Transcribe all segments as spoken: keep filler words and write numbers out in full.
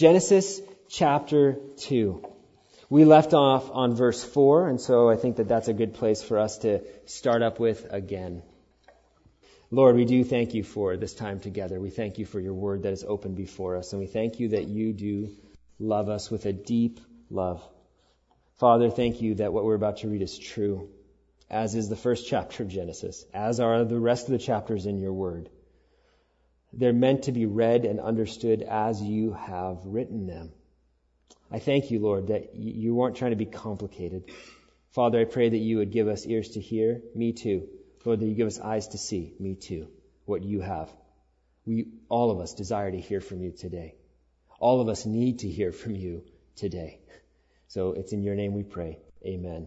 Genesis chapter two. We left off on verse four, and so I think that that's a good place for us to start up with again. Lord, we do thank you for this time together. We thank you for your word that is open before us, and we thank you that you do love us with a deep love. Father, thank you that what we're about to read is true, as is the first chapter of Genesis, as are the rest of the chapters in your word. They're meant to be read and understood as you have written them. I thank you, Lord, that you weren't trying to be complicated. Father, I pray that you would give us ears to hear, me too. Lord, that you give us eyes to see, me too, what you have. We, all of us, desire to hear from you today. All of us need to hear from you today. So it's in your name we pray. Amen.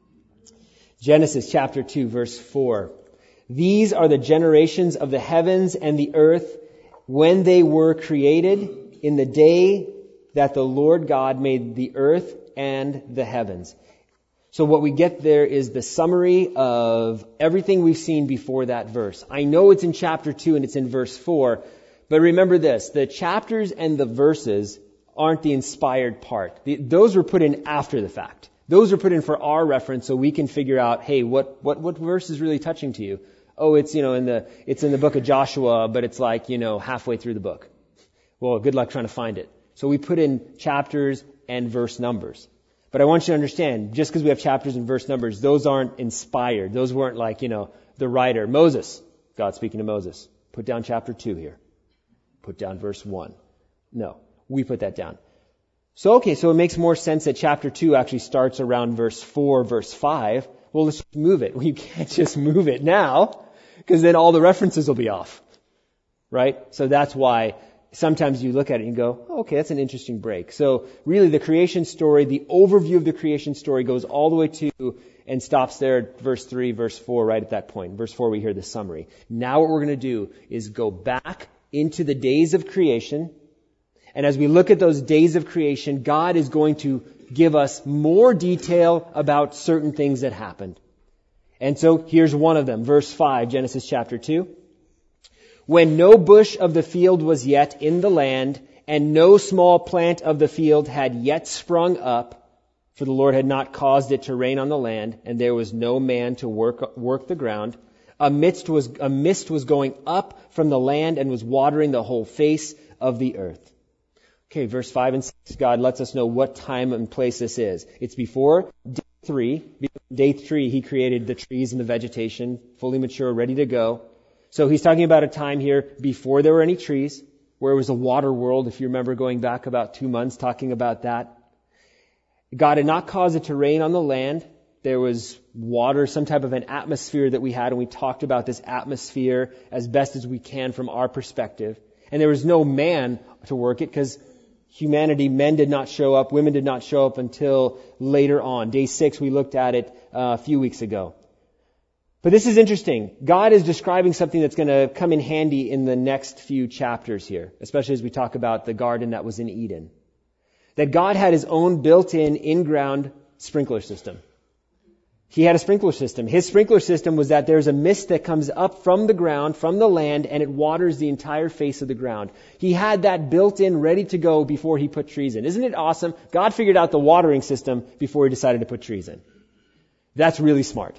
Genesis chapter two, verse four. These are the generations of the heavens and the earth when they were created in the day that the Lord God made the earth and the heavens. So what we get there is the summary of everything we've seen before that verse. I know it's in chapter two and it's in verse four, but remember this, the chapters and the verses aren't the inspired part. The, those were put in after the fact. Those are put in for our reference so we can figure out, hey, what, what, what verse is really touching to you? Oh, it's, you know, in the, it's in the book of Joshua, but it's like, you know, halfway through the book. Well, good luck trying to find it. So we put in chapters and verse numbers. But I want you to understand, just because we have chapters and verse numbers, those aren't inspired. Those weren't like, you know, the writer, Moses, God speaking to Moses, put down chapter two here. Put down verse one. No, we put that down. So, okay, so it makes more sense that chapter two actually starts around verse four, verse five. Well, let's move it. We can't just move it now, because then all the references will be off. Right? So that's why sometimes you look at it and go, oh, okay, that's an interesting break. So really the creation story, the overview of the creation story goes all the way to and stops there at verse three, verse four, right at that point. Verse four, we hear the summary. Now what we're going to do is go back into the days of creation. And as we look at those days of creation, God is going to give us more detail about certain things that happened. And so here's one of them. Verse five, Genesis chapter two. When no bush of the field was yet in the land, and no small plant of the field had yet sprung up, for the Lord had not caused it to rain on the land, and there was no man to work work the ground, a mist was, a mist was going up from the land and was watering the whole face of the earth. Okay, verse five and six, God lets us know what time and place this is. It's before day three. Day three, He created the trees and the vegetation, fully mature, ready to go. So He's talking about a time here before there were any trees, where it was a water world, if you remember going back about two months talking about that. God had not caused it to rain on the land. There was water, some type of an atmosphere that we had, and we talked about this atmosphere as best as we can from our perspective. And there was no man to work it because humanity, men did not show up, women did not show up until later on. Day six, we looked at it uh, a few weeks ago. But this is interesting. God is describing something that's going to come in handy in the next few chapters here, especially as we talk about the garden that was in Eden. That God had His own built-in, in-ground sprinkler system. He had a sprinkler system. His sprinkler system was that there's a mist that comes up from the ground, from the land, and it waters the entire face of the ground. He had that built in, ready to go before He put trees in. Isn't it awesome? God figured out the watering system before He decided to put trees in. That's really smart.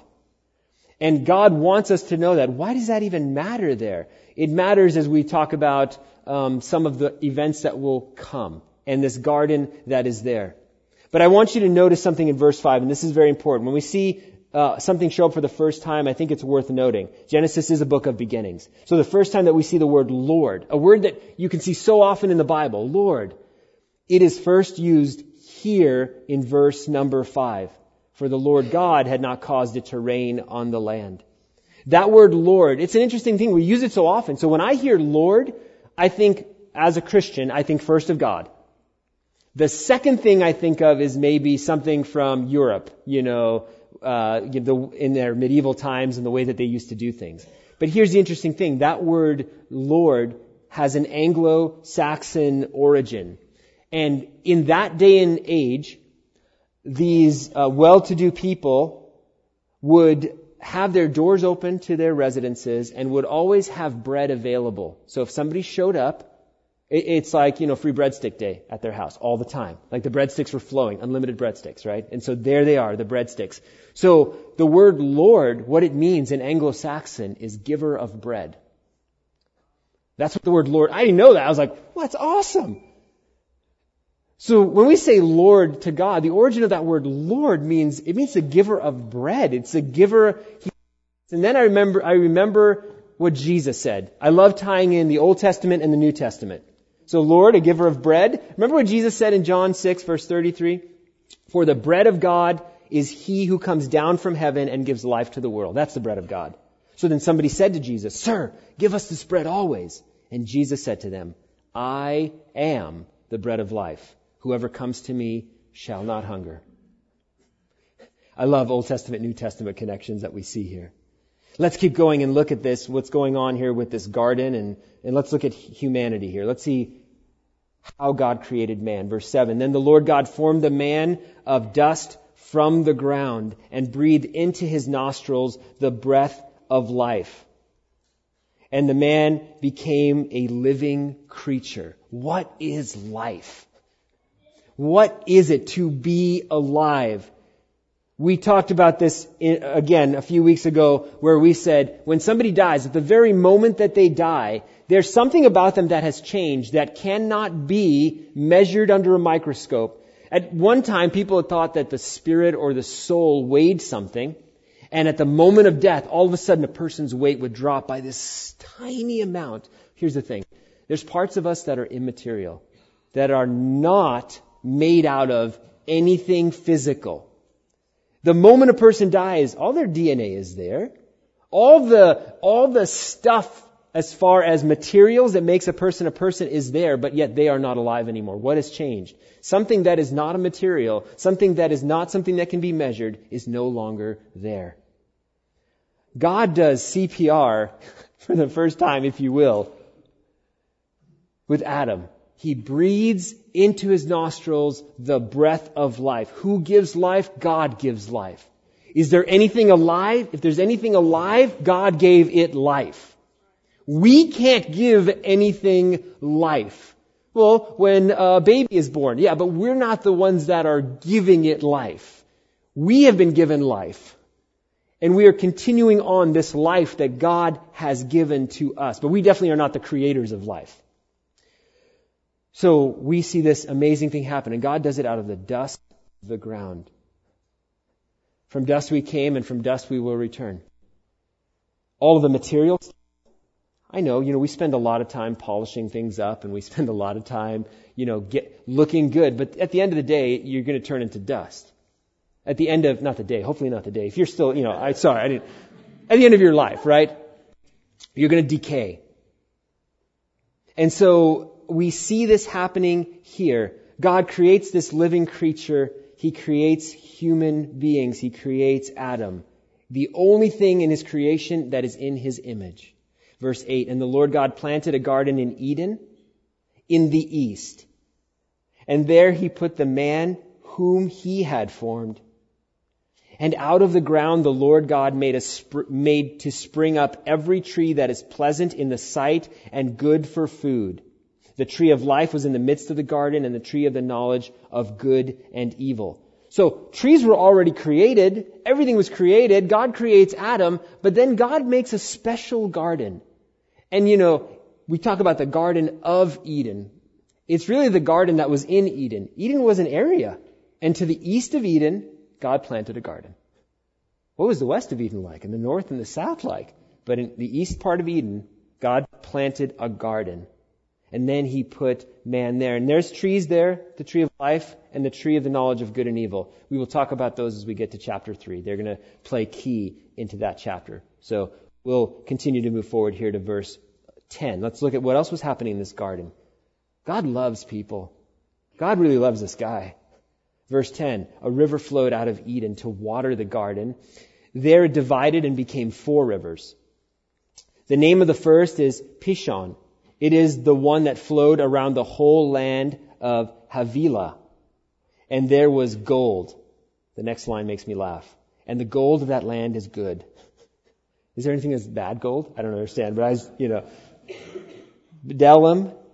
And God wants us to know that. Why does that even matter there? It matters as we talk about um, some of the events that will come and this garden that is there. But I want you to notice something in verse five, and this is very important. When we see uh, something show up for the first time, I think it's worth noting. Genesis is a book of beginnings. So the first time that we see the word Lord, a word that you can see so often in the Bible, Lord, it is first used here in verse number five. For the Lord God had not caused it to rain on the land. That word Lord, it's an interesting thing. We use it so often. So when I hear Lord, I think, as a Christian, I think first of God. The second thing I think of is maybe something from Europe, you know, uh, in their medieval times and the way that they used to do things. But here's the interesting thing. That word Lord has an Anglo-Saxon origin. And in that day and age, these uh, well-to-do people would have their doors open to their residences and would always have bread available. So if somebody showed up, It's like, you know, free breadstick day at their house all the time. Like the breadsticks were flowing, unlimited breadsticks, right? And so there they are, the breadsticks. So the word Lord, what it means in Anglo-Saxon is giver of bread. That's what the word Lord, I didn't know that. I was like, well, that's awesome. So when we say Lord to God, the origin of that word Lord means, it means the giver of bread. It's the giver. And then I remember, I remember what Jesus said. I love tying in the Old Testament and the New Testament. So Lord, a giver of bread. Remember what Jesus said in John six, verse thirty-three? For the bread of God is he who comes down from heaven and gives life to the world. That's the bread of God. So then somebody said to Jesus, Sir, give us this bread always. And Jesus said to them, I am the bread of life. Whoever comes to me shall not hunger. I love Old Testament, New Testament connections that we see here. Let's keep going and look at this, what's going on here with this garden, and, and let's look at humanity here. Let's see how God created man. Verse seven, Then the Lord God formed the man of dust from the ground and breathed into his nostrils the breath of life. And the man became a living creature. What is life? What is it to be alive? We talked about this in, again a few weeks ago where we said when somebody dies, at the very moment that they die, there's something about them that has changed that cannot be measured under a microscope. At one time, people had thought that the spirit or the soul weighed something, and at the moment of death, all of a sudden a person's weight would drop by this tiny amount. Here's the thing. There's parts of us that are immaterial, that are not made out of anything physical. The moment a person dies, all their D N A is there. All the, all the stuff as far as materials that makes a person a person is there, but yet they are not alive anymore. What has changed? Something that is not a material, something that is not something that can be measured, is no longer there. God does C P R for the first time, if you will, with Adam. He breathes into his nostrils the breath of life. Who gives life? God gives life. Is there anything alive? If there's anything alive, God gave it life. We can't give anything life. Well, when a baby is born, yeah, but we're not the ones that are giving it life. We have been given life. And we are continuing on this life that God has given to us. But we definitely are not the creators of life. So we see this amazing thing happen, and God does it out of the dust of the ground. From dust we came, and from dust we will return. All of the materials, I know, you know, we spend a lot of time polishing things up, and we spend a lot of time, you know, get looking good, but at the end of the day, you're going to turn into dust. At the end of, not the day, hopefully not the day. If you're still, you know, I sorry, I didn't, at the end of your life, right? You're going to decay. And so, we see this happening here. God creates this living creature. He creates human beings. He creates Adam. The only thing in his creation that is in his image. Verse eight, And the Lord God planted a garden in Eden in the east. And there he put the man whom he had formed. And out of the ground the Lord God made, a sp- made to spring up every tree that is pleasant in the sight and good for food. The tree of life was in the midst of the garden, and the tree of the knowledge of good and evil. So trees were already created. Everything was created. God creates Adam, but then God makes a special garden. And you know, we talk about the Garden of Eden. It's really the garden that was in Eden. Eden was an area. And to the east of Eden, God planted a garden. What was the west of Eden like? And the north and the south like? But in the east part of Eden, God planted a garden. And then he put man there. And there's trees there, the tree of life and the tree of the knowledge of good and evil. We will talk about those as we get to chapter three. They're going to play key into that chapter. So we'll continue to move forward here to verse ten. Let's look at what else was happening in this garden. God loves people. God really loves this guy. Verse ten, a river flowed out of Eden to water the garden. There it divided and became four rivers. The name of the first is Pishon. It is the one that flowed around the whole land of Havilah. And there was gold. The next line makes me laugh. And the gold of that land is good. Is there anything that's bad gold? I don't understand, but I was, you know. Bdellium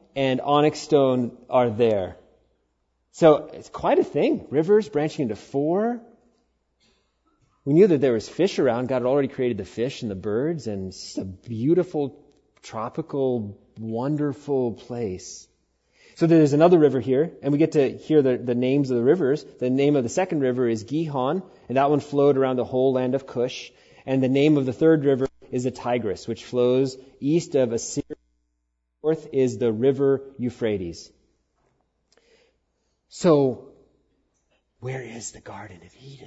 and onyx stone are there. So it's quite a thing. Rivers branching into four. We knew that there was fish around. God had already created the fish and the birds, and it's just a beautiful, tropical, wonderful place. So there's another river here, and we get to hear the, the names of the rivers. The name of the second river is Gihon, and that one flowed around the whole land of Cush. And the name of the third river is the Tigris, which flows east of Assyria. North is the river Euphrates. So, where is the Garden of Eden?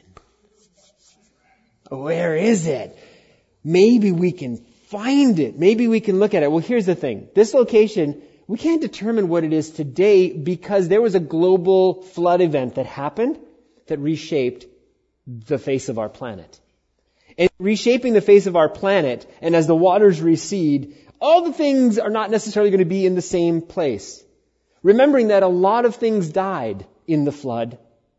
Where is it? Maybe we can find it. Maybe we can look at it. Well, here's the thing. This location, we can't determine what it is today because there was a global flood event that happened that reshaped the face of our planet. And reshaping the face of our planet, and as the waters recede, all the things are not necessarily going to be in the same place. Remembering that a lot of things died in the flood,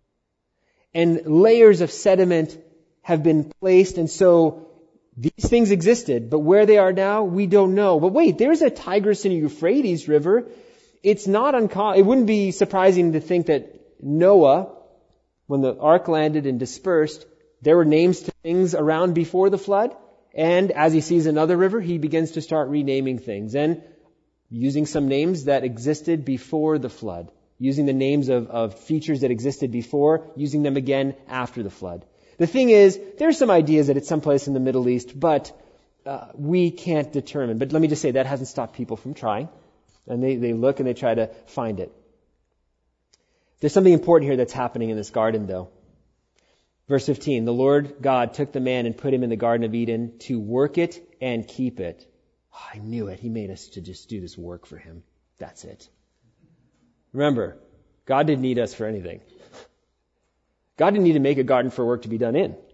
and layers of sediment have been placed, and so these things existed, but where they are now, we don't know. But wait, there's a Tigris and Euphrates river. It's not uncommon. It wouldn't be surprising to think that Noah, when the ark landed and dispersed, there were names to things around before the flood, and as he sees another river, he begins to start renaming things, and using some names that existed before the flood, using the names of, of features that existed before, using them again after the flood. The thing is, there's some ideas that it's someplace in the Middle East, but uh, we can't determine. But let me just say, that hasn't stopped people from trying. And they, they look and they try to find it. There's something important here that's happening in this garden, though. Verse fifteen, the Lord God took the man and put him in the Garden of Eden to work it and keep it. Oh, I knew it. He made us to just do this work for him. That's it. Remember, God didn't need us for anything. God didn't need to make a garden for work to be done in.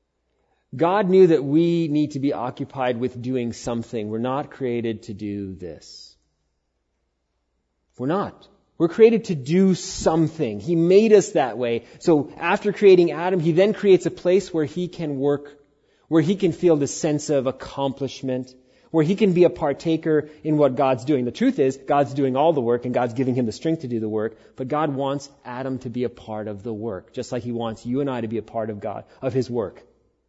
God knew that we need to be occupied with doing something. We're not created to do this. We're not. We're created to do something. He made us that way. So after creating Adam, He then creates a place where He can work, where He can feel the sense of accomplishment, where He can be a partaker in what God's doing. The truth is, God's doing all the work and God's giving him the strength to do the work, but God wants Adam to be a part of the work, just like He wants you and I to be a part of God, of His work.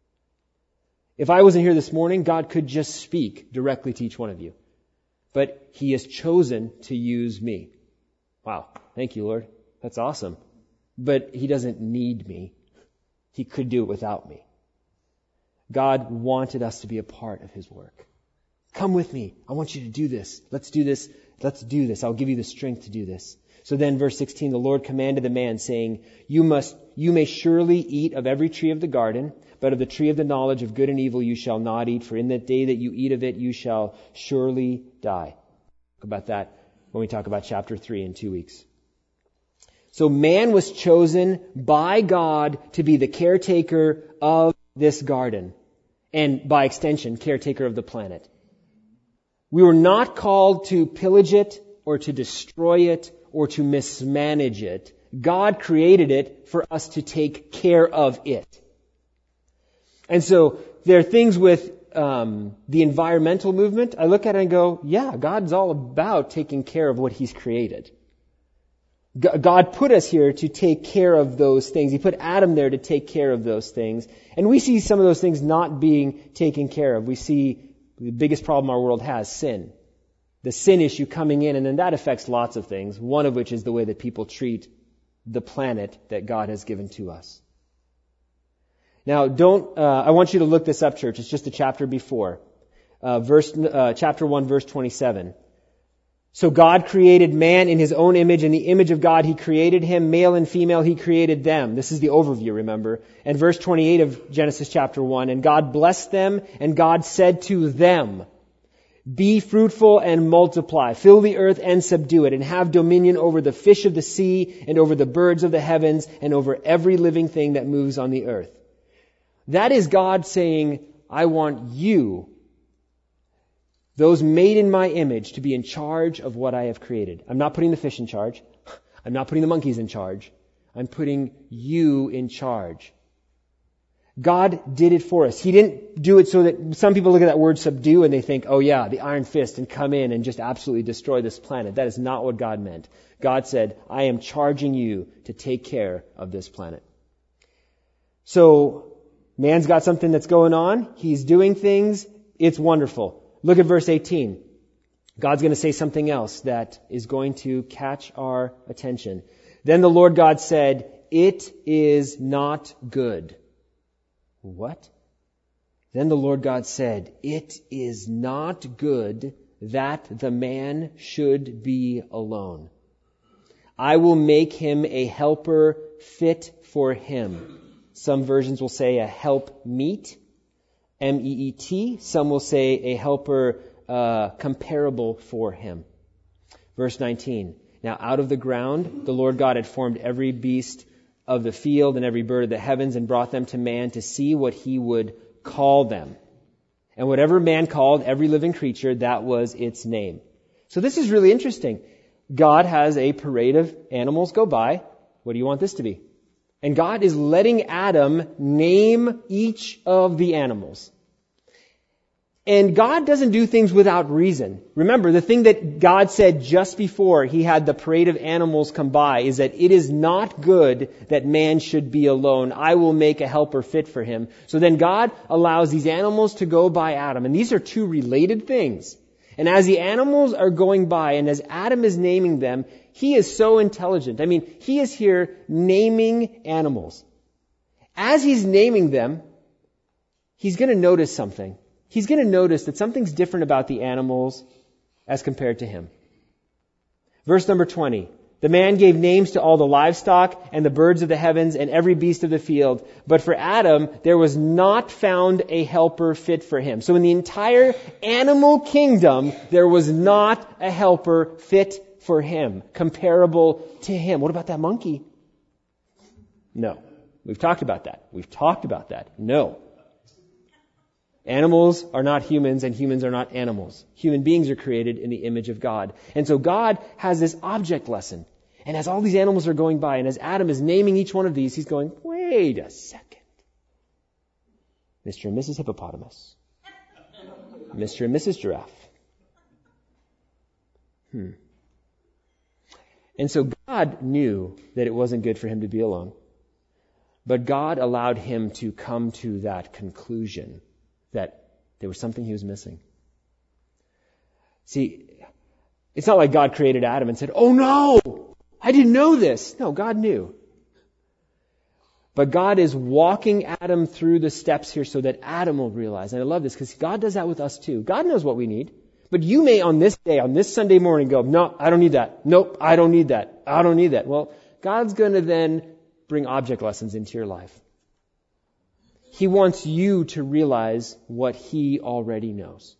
If I wasn't here this morning, God could just speak directly to each one of you. But He has chosen to use me. Wow. Thank you, Lord. That's awesome. But He doesn't need me. He could do it without me. God wanted us to be a part of His work. Come with me. I want you to do this. Let's do this. Let's do this. I'll give you the strength to do this. So then, verse sixteen, the Lord commanded the man, saying, You must, you may surely eat of every tree of the garden, but of the tree of the knowledge of good and evil you shall not eat, for in the day that you eat of it you shall surely die. Talk about that when we talk about chapter three in two weeks. So man was chosen by God to be the caretaker of this garden, and by extension, caretaker of the planet. We were not called to pillage it, or to destroy it, or to mismanage it. God created it for us to take care of it. And so there are things with um, the environmental movement. I look at it and go, yeah, God's all about taking care of what He's created. G- God put us here to take care of those things. He put Adam there to take care of those things. And we see some of those things not being taken care of. We see the biggest problem our world has, sin. The sin issue coming in, and then that affects lots of things, one of which is the way that people treat the planet that God has given to us. Now, don't, uh, I want you to look this up, church. It's just a chapter before. Uh, verse, uh, chapter one, verse twenty-seven. So God created man in His own image. In the image of God He created him. Male and female He created them. This is the overview, remember. And verse twenty-eight of Genesis chapter one. And God blessed them, and God said to them, Be fruitful and multiply. Fill the earth and subdue it, and have dominion over the fish of the sea, and over the birds of the heavens, and over every living thing that moves on the earth. That is God saying, I want you, those made in my image, to be in charge of what I have created. I'm not putting the fish in charge. I'm not putting the monkeys in charge. I'm putting you in charge. God did it for us. He didn't do it so that some people look at that word subdue and they think, oh yeah, the iron fist and come in and just absolutely destroy this planet. That is not what God meant. God said, I am charging you to take care of this planet. So, man's got something that's going on. He's doing things. It's wonderful. Look at verse eighteen. God's going to say something else that is going to catch our attention. Then the Lord God said, it is not good. What? Then the Lord God said, it is not good that the man should be alone. I will make him a helper fit for him. Some versions will say a help meet, M E E T. Some will say a helper uh, comparable for him. Verse nineteen. Now out of the ground the Lord God had formed every beast of the field and every bird of the heavens and brought them to man to see what he would call them. And whatever man called every living creature, that was its name. So this is really interesting. God has a parade of animals go by. What do you want this to be? And God is letting Adam name each of the animals. And God doesn't do things without reason. Remember, the thing that God said just before he had the parade of animals come by is that it is not good that man should be alone. I will make a helper fit for him. So then God allows these animals to go by Adam. And these are two related things. And as the animals are going by and as Adam is naming them, he is so intelligent. I mean, he is here naming animals. As he's naming them, he's going to notice something. He's going to notice that something's different about the animals as compared to him. Verse number twenty. The man gave names to all the livestock and the birds of the heavens and every beast of the field. But for Adam, there was not found a helper fit for him. So in the entire animal kingdom, there was not a helper fit for him, comparable to him. What about that monkey? No. We've talked about that. We've talked about that. No. Animals are not humans and humans are not animals. Human beings are created in the image of God. And so God has this object lesson. And as all these animals are going by and as Adam is naming each one of these, he's going, wait a second. Mister and Missus Hippopotamus. Mister and Missus Giraffe. Hmm. And so God knew that it wasn't good for him to be alone. But God allowed him to come to that conclusion that there was something he was missing. See, it's not like God created Adam and said, oh no, I didn't know this. No, God knew. But God is walking Adam through the steps here so that Adam will realize. And I love this because God does that with us too. God knows what we need. But you may on this day, on this Sunday morning go, no, I don't need that. Nope, I don't need that. I don't need that. Well, God's going to then bring object lessons into your life. He wants you to realize what he already knows.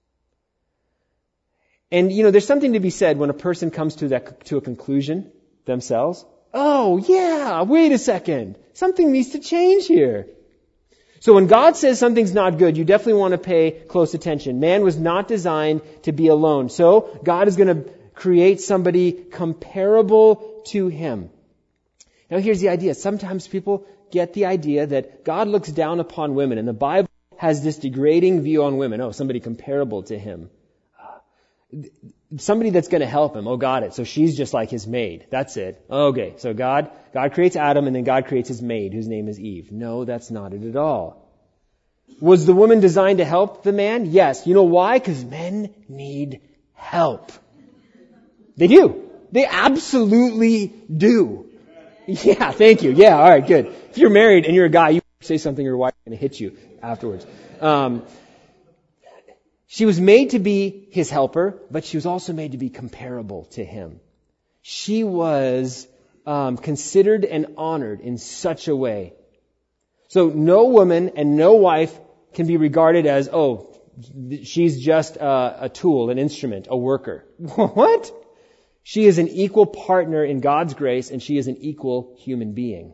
And, you know, there's something to be said when a person comes to that, to a conclusion themselves. Oh, yeah, wait a second. Something needs to change here. So when God says something's not good, you definitely want to pay close attention. Man was not designed to be alone. So God is going to create somebody comparable to him. Now here's the idea. Sometimes people get the idea that God looks down upon women, and the Bible has this degrading view on women. Oh, somebody comparable to him. Somebody that's going to help him. Oh, got it. So she's just like his maid. That's it. Okay. So God, God creates Adam, and then God creates his maid, whose name is Eve. No, that's not it at all. Was the woman designed to help the man? Yes. You know why? Because men need help. They do. They absolutely do. Yeah, thank you. Yeah, all right, good. If you're married and you're a guy, you say something, your wife's going to hit you afterwards. Um, she was made to be his helper, but she was also made to be comparable to him. She was um, considered and honored in such a way. So no woman and no wife can be regarded as, oh, she's just a, a tool, an instrument, a worker. What? She is an equal partner in God's grace, and she is an equal human being.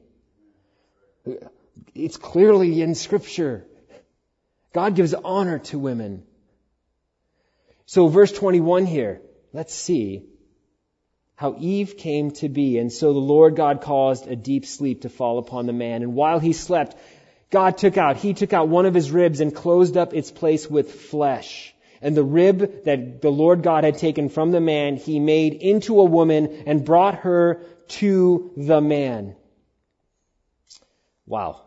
It's clearly in Scripture. God gives honor to women. So verse twenty-one here, let's see how Eve came to be. And so the Lord God caused a deep sleep to fall upon the man. And while he slept, God took out, He took out one of His ribs and closed up its place with flesh. And the rib that the Lord God had taken from the man, He made into a woman and brought her to the man. Wow.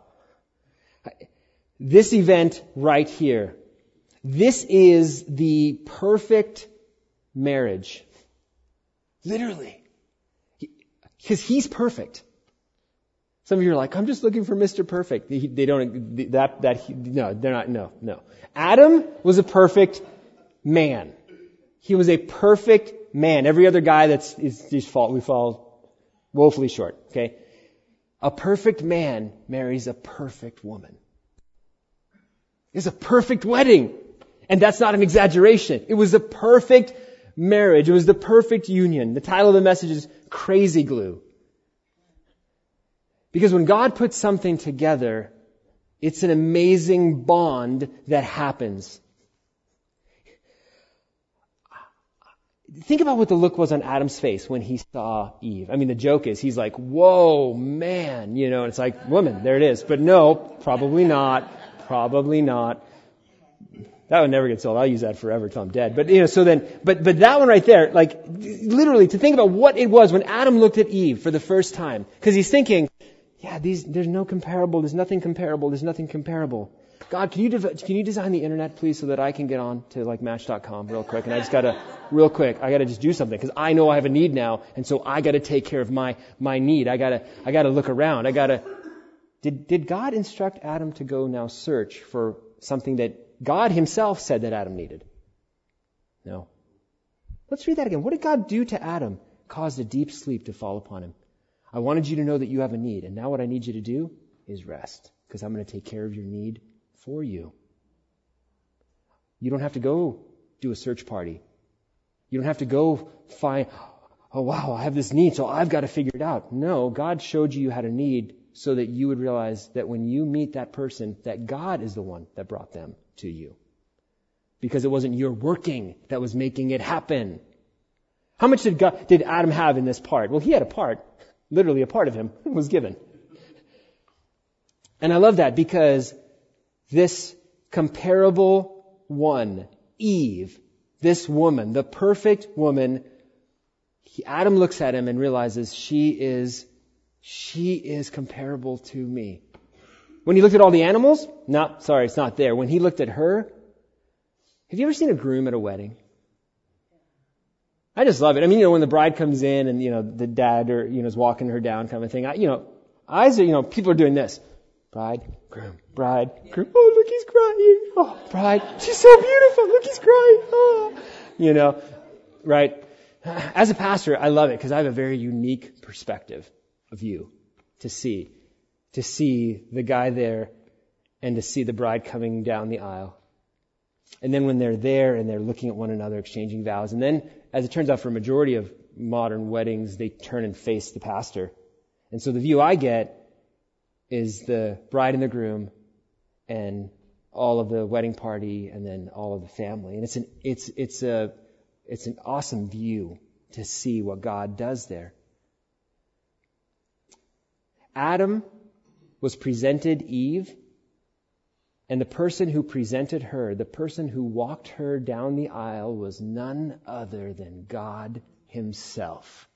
This event right here, this is the perfect marriage. Literally. Because He's perfect. Some of you are like, I'm just looking for Mister Perfect. They, they don't, that, that, no, they're not, no, no. Adam was a perfect man. He was a perfect man. Every other guy that's, is, is fault, we fall woefully short, okay? A perfect man marries a perfect woman. It's a perfect wedding. And that's not an exaggeration. It was a perfect marriage. It was the perfect union. The title of the message is Crazy Glue. Because when God puts something together, it's an amazing bond that happens. Think about what the look was on Adam's face when he saw Eve. I mean, the joke is, he's like, whoa, man, you know, and it's like, woman, there it is. But no, probably not. Probably not. That would never get sold. I'll use that forever till I'm dead. But, you know, so then, but, but that one right there, like, literally, to think about what it was when Adam looked at Eve for the first time. Because he's thinking, yeah, these, there's no comparable, there's nothing comparable, there's nothing comparable. God, can you, dev- can you design the internet, please, so that I can get on to, like, Match dot com real quick? And I just gotta, real quick, I gotta just do something. Because I know I have a need now, and so I gotta take care of my, my need. I gotta, I gotta look around. I gotta, did, did God instruct Adam to go now search for something that God Himself said that Adam needed? No. Let's read that again. What did God do to Adam? Caused a deep sleep to fall upon him. I wanted you to know that you have a need, and now what I need you to do is rest, because I'm going to take care of your need for you. You don't have to go do a search party. You don't have to go find, oh wow, I have this need, so I've got to figure it out. No, God showed you you had a need so that you would realize that when you meet that person, that God is the one that brought them to you. Because it wasn't your working that was making it happen. How much did God, did Adam have in this part? Well, he had a part. Literally a part of him was given. And I love that because this comparable one, Eve, this woman, the perfect woman, he, Adam looks at him and realizes she is, she is comparable to me. When he looked at all the animals, no, sorry, it's not there. When he looked at her, have you ever seen a groom at a wedding? I just love it. I mean, you know, when the bride comes in and, you know, the dad or, you know, is walking her down kind of thing. I, you know, eyes are, you know, people are doing this. Bride, groom, bride, groom. Oh, look, he's crying. Oh, bride, she's so beautiful. Look, he's crying. Oh, you know, right. As a pastor, I love it because I have a very unique perspective of you to see, to see the guy there and to see the bride coming down the aisle. And then when they're there and they're looking at one another, exchanging vows, and then, as it turns out, for a majority of modern weddings, they turn and face the pastor. And so the view I get is the bride and the groom and all of the wedding party and then all of the family. And it's an, it's, it's a, it's an awesome view to see what God does there. Adam was presented Eve, and the person who presented her, the person who walked her down the aisle, was none other than God Himself.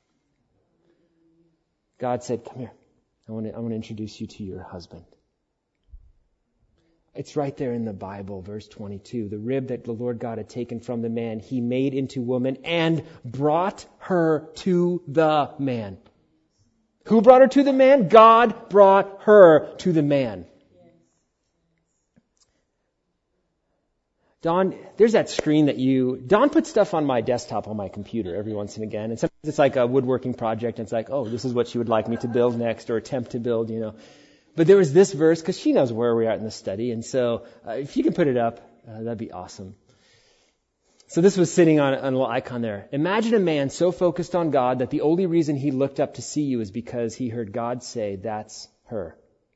God said, come here. I want to, I want to introduce you to your husband. It's right there in the Bible, verse twenty-two. The rib that the Lord God had taken from the man, He made into woman and brought her to the man. Who brought her to the man? God brought her to the man. Don, there's that screen that you, Don puts stuff on my desktop on my computer every once and again. And sometimes it's like a woodworking project. And it's like, oh, this is what she would like me to build next or attempt to build, you know. But there was this verse because she knows where we're at in the study. And so uh, if you can put it up, uh, that'd be awesome. So this was sitting on, on a little icon there. Imagine a man so focused on God that the only reason he looked up to see you is because he heard God say, that's her.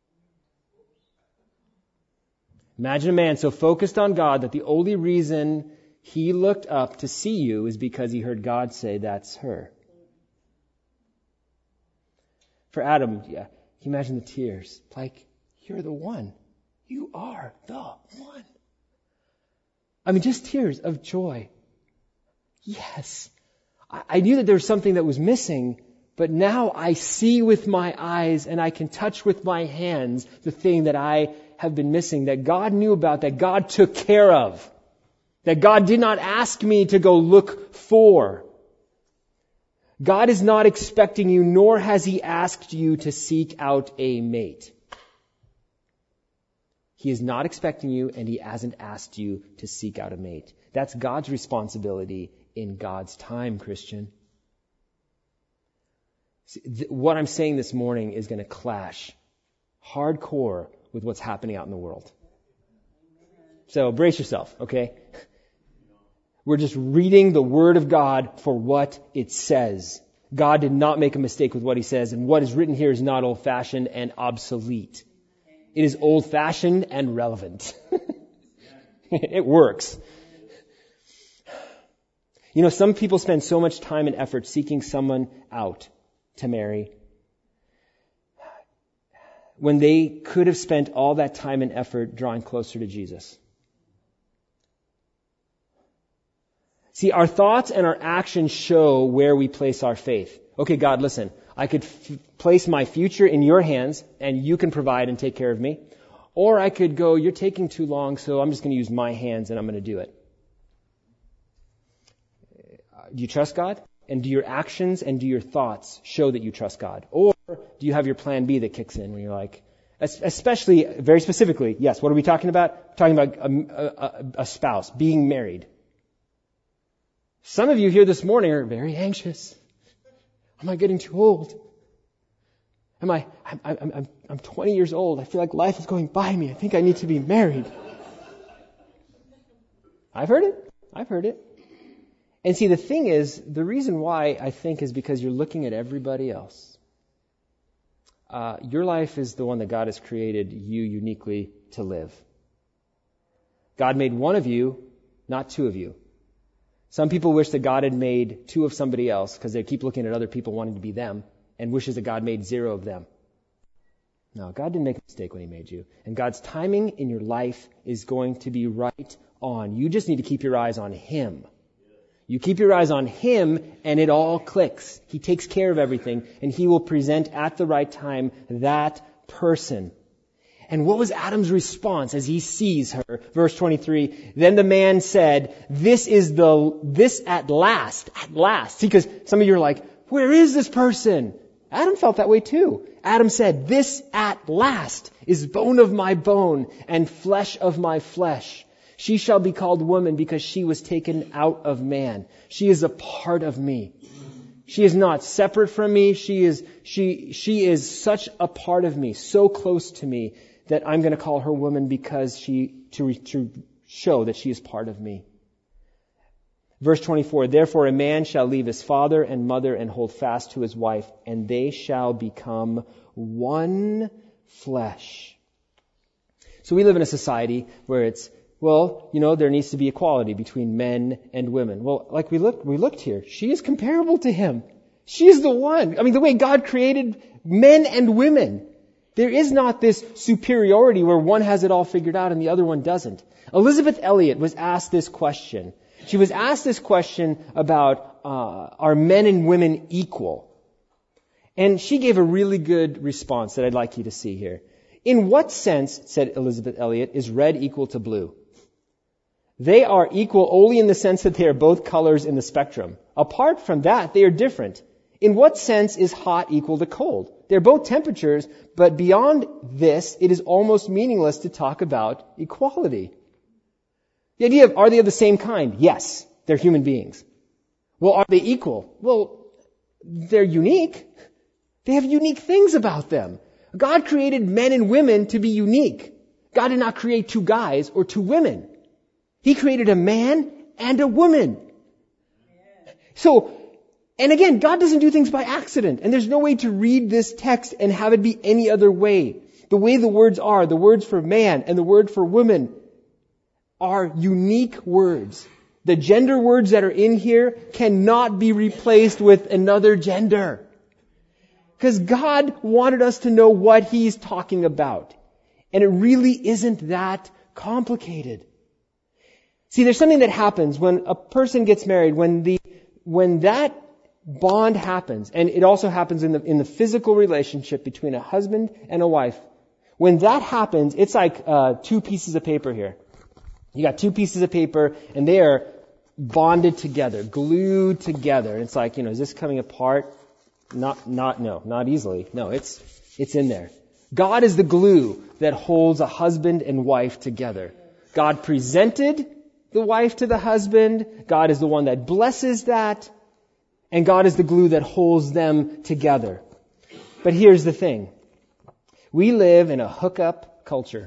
Imagine a man so focused on God that the only reason he looked up to see you is because he heard God say, that's her. For Adam, yeah, can you imagine the tears? Like, you're the one. You are the one. I mean, just tears of joy. Yes. I, I knew that there was something that was missing, but now I see with my eyes and I can touch with my hands the thing that I have been missing, that God knew about, that God took care of, that God did not ask me to go look for. God is not expecting you, nor has He asked you to seek out a mate. He is not expecting you, and He hasn't asked you to seek out a mate. That's God's responsibility in God's time, Christian. See, th- what I'm saying this morning is going to clash hardcore with what's happening out in the world. So brace yourself, okay? We're just reading the Word of God for what it says. God did not make a mistake with what He says, and what is written here is not old-fashioned and obsolete. It is old-fashioned and relevant. It works. You know, some people spend so much time and effort seeking someone out to marry when they could have spent all that time and effort drawing closer to Jesus. See, our thoughts and our actions show where we place our faith. Okay, God, listen, I could f- place my future in your hands and you can provide and take care of me. Or I could go, you're taking too long, so I'm just going to use my hands and I'm going to do it. Do you trust God? And do your actions and do your thoughts show that you trust God? Or do you have your plan B that kicks in when you're like, especially, very specifically, yes, what are we talking about? We're talking about a, a, a spouse, being married. Some of you here this morning are very anxious. Am I getting too old? Am I, I'm, I'm, I'm, I'm twenty years old. I feel like life is going by me. I think I need to be married. I've heard it. I've heard it. And see, the thing is, the reason why I think is because you're looking at everybody else. Uh, your life is the one that God has created you uniquely to live. God made one of you, not two of you. Some people wish that God had made two of somebody else because they keep looking at other people wanting to be them and wishes that God made zero of them. No, God didn't make a mistake when He made you. And God's timing in your life is going to be right on. You just need to keep your eyes on Him. You keep your eyes on Him and it all clicks. He takes care of everything and He will present at the right time that person. And what was Adam's response as he sees her? Verse twenty-three, then the man said, this is the, this at last, at last. See, because some of you are like, where is this person? Adam felt that way too. Adam said, this at last is bone of my bone and flesh of my flesh. She shall be called woman because she was taken out of man. She is a part of me. She is not separate from me. She is, she, she is such a part of me, so close to me, that I'm going to call her woman because she, to, to show that she is part of me. Verse twenty-four, therefore a man shall leave his father and mother and hold fast to his wife, and they shall become one flesh. So we live in a society where it's, well, you know, there needs to be equality between men and women. Well, like we looked, we looked here, she is comparable to him. She is the one. I mean, the way God created men and women. There is not this superiority where one has it all figured out and the other one doesn't. Elizabeth Elliot was asked this question. She was asked this question about, uh, are men and women equal? And she gave a really good response that I'd like you to see here. In what sense, said Elizabeth Elliot, is red equal to blue? They are equal only in the sense that they are both colors in the spectrum. Apart from that, they are different. In what sense is hot equal to cold? They're both temperatures, but beyond this, it is almost meaningless to talk about equality. The idea of, are they of the same kind? Yes, they're human beings. Well, are they equal? Well, they're unique. They have unique things about them. God created men and women to be unique. God did not create two guys or two women. He created a man and a woman. So, and again, God doesn't do things by accident. And there's no way to read this text and have it be any other way. The way the words are, the words for man and the word for woman, are unique words. The gender words that are in here cannot be replaced with another gender. Because God wanted us to know what He's talking about. And it really isn't that complicated. See, there's something that happens when a person gets married, when the, when that bond happens, and it also happens in the, in the physical relationship between a husband and a wife. When that happens, it's like, uh, two pieces of paper here. You got two pieces of paper, and they are bonded together, glued together. And it's like, you know, is this coming apart? Not, not, no, not easily. No, it's, it's in there. God is the glue that holds a husband and wife together. God presented the wife to the husband. God is the one that blesses that. And God is the glue that holds them together. But here's the thing. We live in a hookup culture.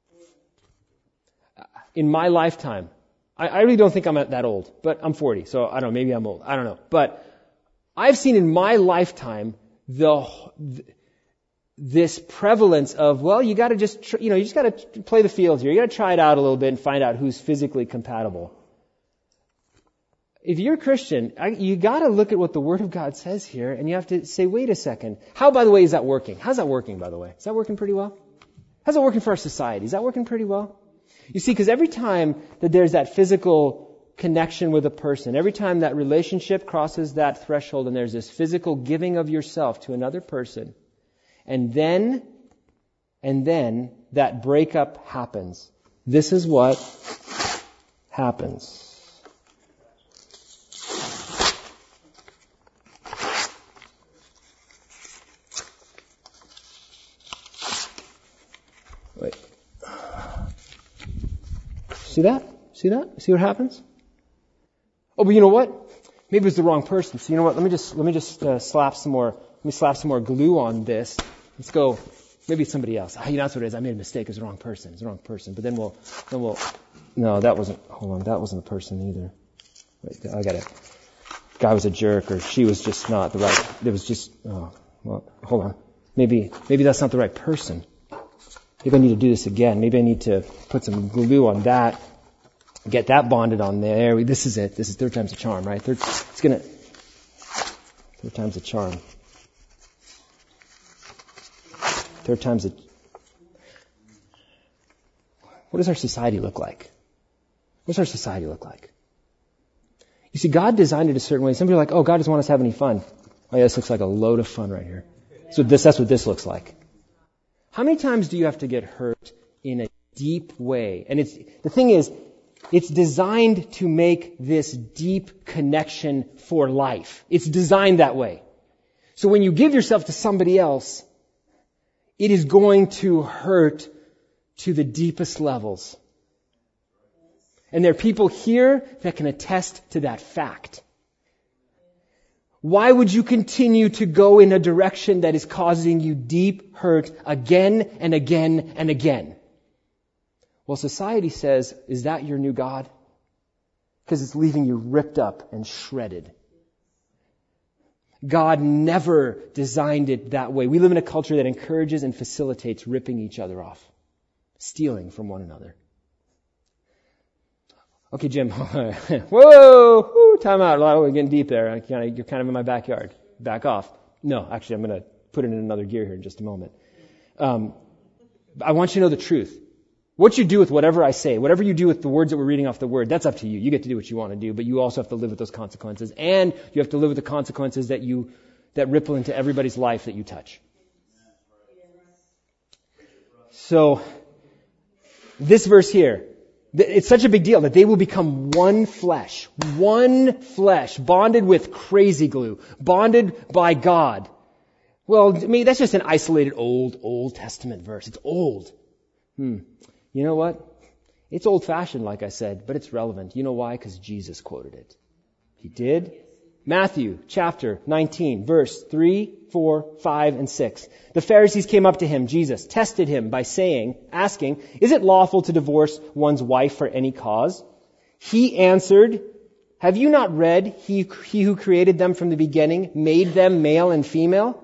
In my lifetime, I, I really don't think I'm that old, but I'm forty, so I don't know, maybe I'm old. I don't know. But I've seen in my lifetime the, this prevalence of, well, you gotta just, tr- you know, you just gotta play the field here. You gotta try it out a little bit and find out who's physically compatible. If you're a Christian, I, you gotta look at what the Word of God says here, and you have to say, wait a second. How, by the way, is that working? How's that working, by the way? Is that working pretty well? How's that working for our society? Is that working pretty well? You see, because every time that there's that physical connection with a person, every time that relationship crosses that threshold and there's this physical giving of yourself to another person, and then, and then that breakup happens. This is what happens. Wait. See that? See that? See what happens? Oh, but you know what? Maybe it's the wrong person. So you know what? Let me just let me just uh, slap some more. Let me slap some more glue on this. Let's go. Maybe it's somebody else. Ah, you know, that's what it is. I made a mistake. It's the wrong person. It's the wrong person. But then we'll then we'll. No, that wasn't. Hold on. That wasn't the person either. Wait, I got it. Guy was a jerk, or she was just not the right. It was just. Oh, well, hold on. Maybe maybe that's not the right person. Maybe I need to do this again. Maybe I need to put some glue on that. Get that bonded on there. This is it. This is third time's a charm, right? Third, it's gonna, third time's a charm. Third time's a, what does our society look like? What does our society look like? You see, God designed it a certain way. Some people are like, oh, God doesn't want us to have any fun. Oh yeah, this looks like a load of fun right here. So this, that's what this looks like. How many times do you have to get hurt in a deep way? And it's, the thing is, it's designed to make this deep connection for life. It's designed that way. So when you give yourself to somebody else, it is going to hurt to the deepest levels. And there are people here that can attest to that fact. Why would you continue to go in a direction that is causing you deep hurt again and again and again? Well, society says, is that your new God? Because it's leaving you ripped up and shredded. God never designed it that way. We live in a culture that encourages and facilitates ripping each other off, stealing from one another. Okay, Jim. Whoa! Whoo, time out. We're getting deep there. I kinda, you're kind of in my backyard. Back off. No, actually, I'm going to put it in another gear here in just a moment. Um, I want you to know the truth. What you do with whatever I say, whatever you do with the words that we're reading off the Word, that's up to you. You get to do what you want to do, but you also have to live with those consequences. And you have to live with the consequences that you, that ripple into everybody's life that you touch. So, this verse here, it's such a big deal that they will become one flesh. One flesh, bonded with crazy glue, bonded by God. Well, I mean, that's just an isolated old, Old Testament verse. It's old. Hmm. You know what? It's old-fashioned, like I said, but it's relevant. You know why? Because Jesus quoted it. He did. Matthew chapter nineteen, verse three, four, five, and six. The Pharisees came up to him, Jesus, tested him by saying, asking, is it lawful to divorce one's wife for any cause? He answered, have you not read, he, he who created them from the beginning made them male and female?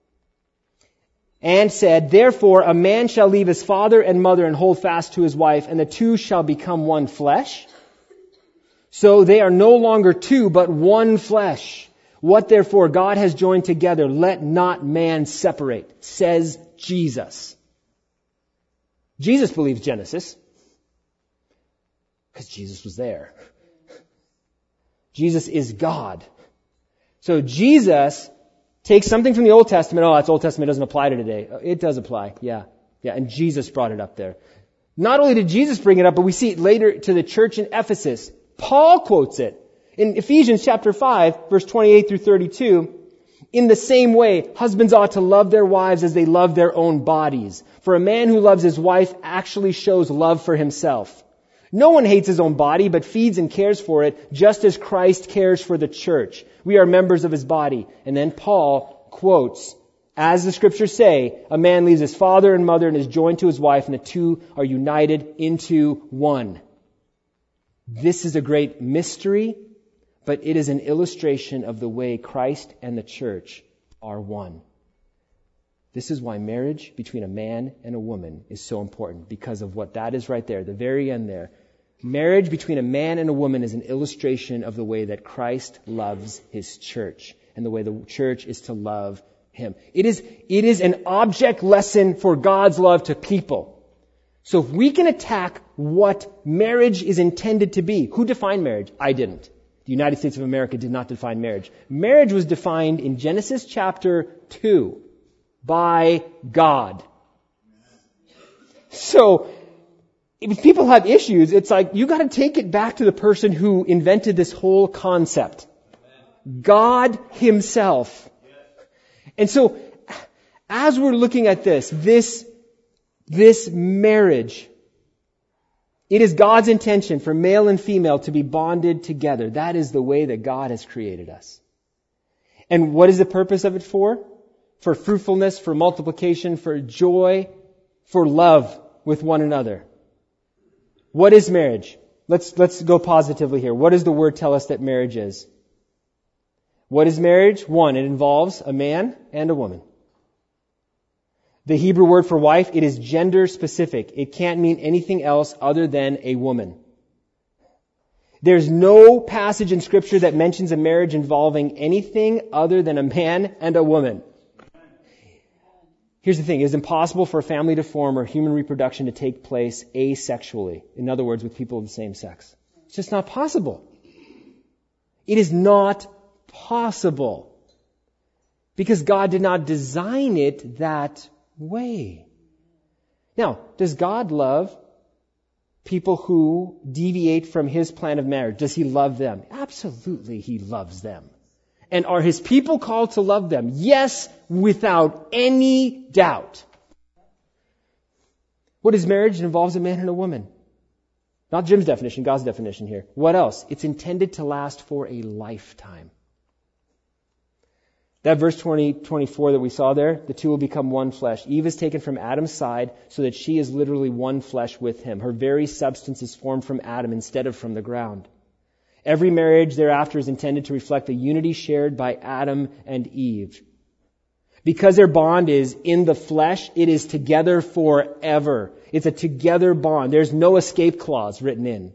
And said, therefore a man shall leave his father and mother and hold fast to his wife, and the two shall become one flesh. So they are no longer two, but one flesh. What therefore God has joined together, let not man separate, says Jesus. Jesus believes Genesis because Jesus was there. Jesus is God. So Jesus takes something from the Old Testament. Oh, that's Old Testament, doesn't apply to today. It does apply. Yeah. Yeah. And Jesus brought it up there. Not only did Jesus bring it up, but we see it later to the church in Ephesus. Paul quotes it in Ephesians chapter five, verse twenty-eight through thirty-two. In the same way, husbands ought to love their wives as they love their own bodies. For a man who loves his wife actually shows love for himself. No one hates his own body, but feeds and cares for it, just as Christ cares for the church. We are members of his body. And then Paul quotes, as the scriptures say, a man leaves his father and mother and is joined to his wife, and the two are united into one. This is a great mystery, but it is an illustration of the way Christ and the church are one. This is why marriage between a man and a woman is so important, because of what that is right there, the very end there. Marriage between a man and a woman is an illustration of the way that Christ loves his church and the way the church is to love him. It is, it is an object lesson for God's love to people. So if we can attack what marriage is intended to be, who defined marriage? I didn't. The United States of America did not define marriage. Marriage was defined in Genesis chapter two by God. So if people have issues, it's like you got to take it back to the person who invented this whole concept. God himself. And so as we're looking at this, this, this marriage, it is God's intention for male and female to be bonded together. That is the way that God has created us. And what is the purpose of it for? For fruitfulness, for multiplication, for joy, for love with one another. What is marriage? Let's, let's go positively here. What does the word tell us that marriage is? What is marriage? One, it involves a man and a woman. The Hebrew word for wife, it is gender specific. It can't mean anything else other than a woman. There's no passage in Scripture that mentions a marriage involving anything other than a man and a woman. Here's the thing. It is impossible for a family to form or human reproduction to take place asexually. In other words, with people of the same sex. It's just not possible. It is not possible. Because God did not design it that way. Now, does God love people who deviate from his plan of marriage? Does he love them? Absolutely, he loves them. And are his people called to love them? Yes, without any doubt. What is marriage? It involves a man and a woman. Not Jim's definition, God's definition here. What else? It's intended to last for a lifetime. That verse twenty, twenty-four that we saw there, the two will become one flesh. Eve is taken from Adam's side so that she is literally one flesh with him. Her very substance is formed from Adam instead of from the ground. Every marriage thereafter is intended to reflect the unity shared by Adam and Eve. Because their bond is in the flesh, it is together forever. It's a together bond. There's no escape clause written in.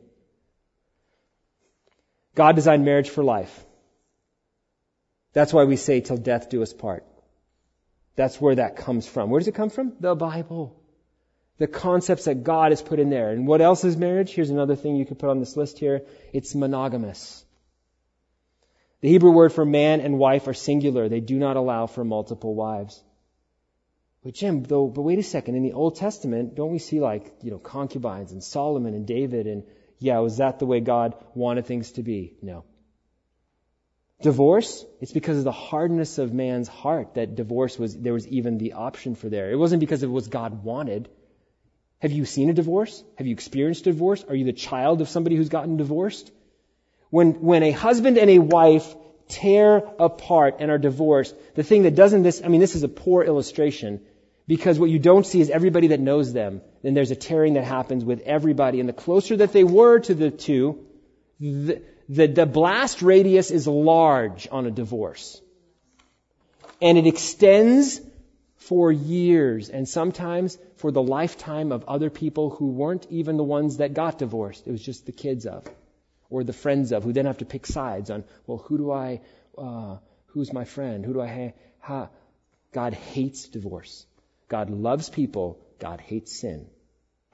God designed marriage for life. That's why we say, till death do us part. That's where that comes from. Where does it come from? The Bible. The concepts that God has put in there. And what else is marriage? Here's another thing you could put on this list here. It's monogamous. The Hebrew word for man and wife are singular. They do not allow for multiple wives. But Jim, though, but wait a second. In the Old Testament, don't we see like, you know, concubines and Solomon and David and, yeah, was that the way God wanted things to be? No. Divorce, it's because of the hardness of man's heart that divorce was, there was even the option for there. It wasn't because it was God wanted. Have you seen a divorce? Have you experienced a divorce? Are you the child of somebody who's gotten divorced? When, when a husband and a wife tear apart and are divorced, the thing that doesn't this, I mean, this is a poor illustration because what you don't see is everybody that knows them. Then there's a tearing that happens with everybody. And the closer that they were to the two, the, The, the blast radius is large on a divorce. And it extends for years and sometimes for the lifetime of other people who weren't even the ones that got divorced. It was just the kids of or the friends of who then have to pick sides on, well, who do I, uh, who's my friend? Who do I ha-? ha? God hates divorce. God loves people. God hates sin.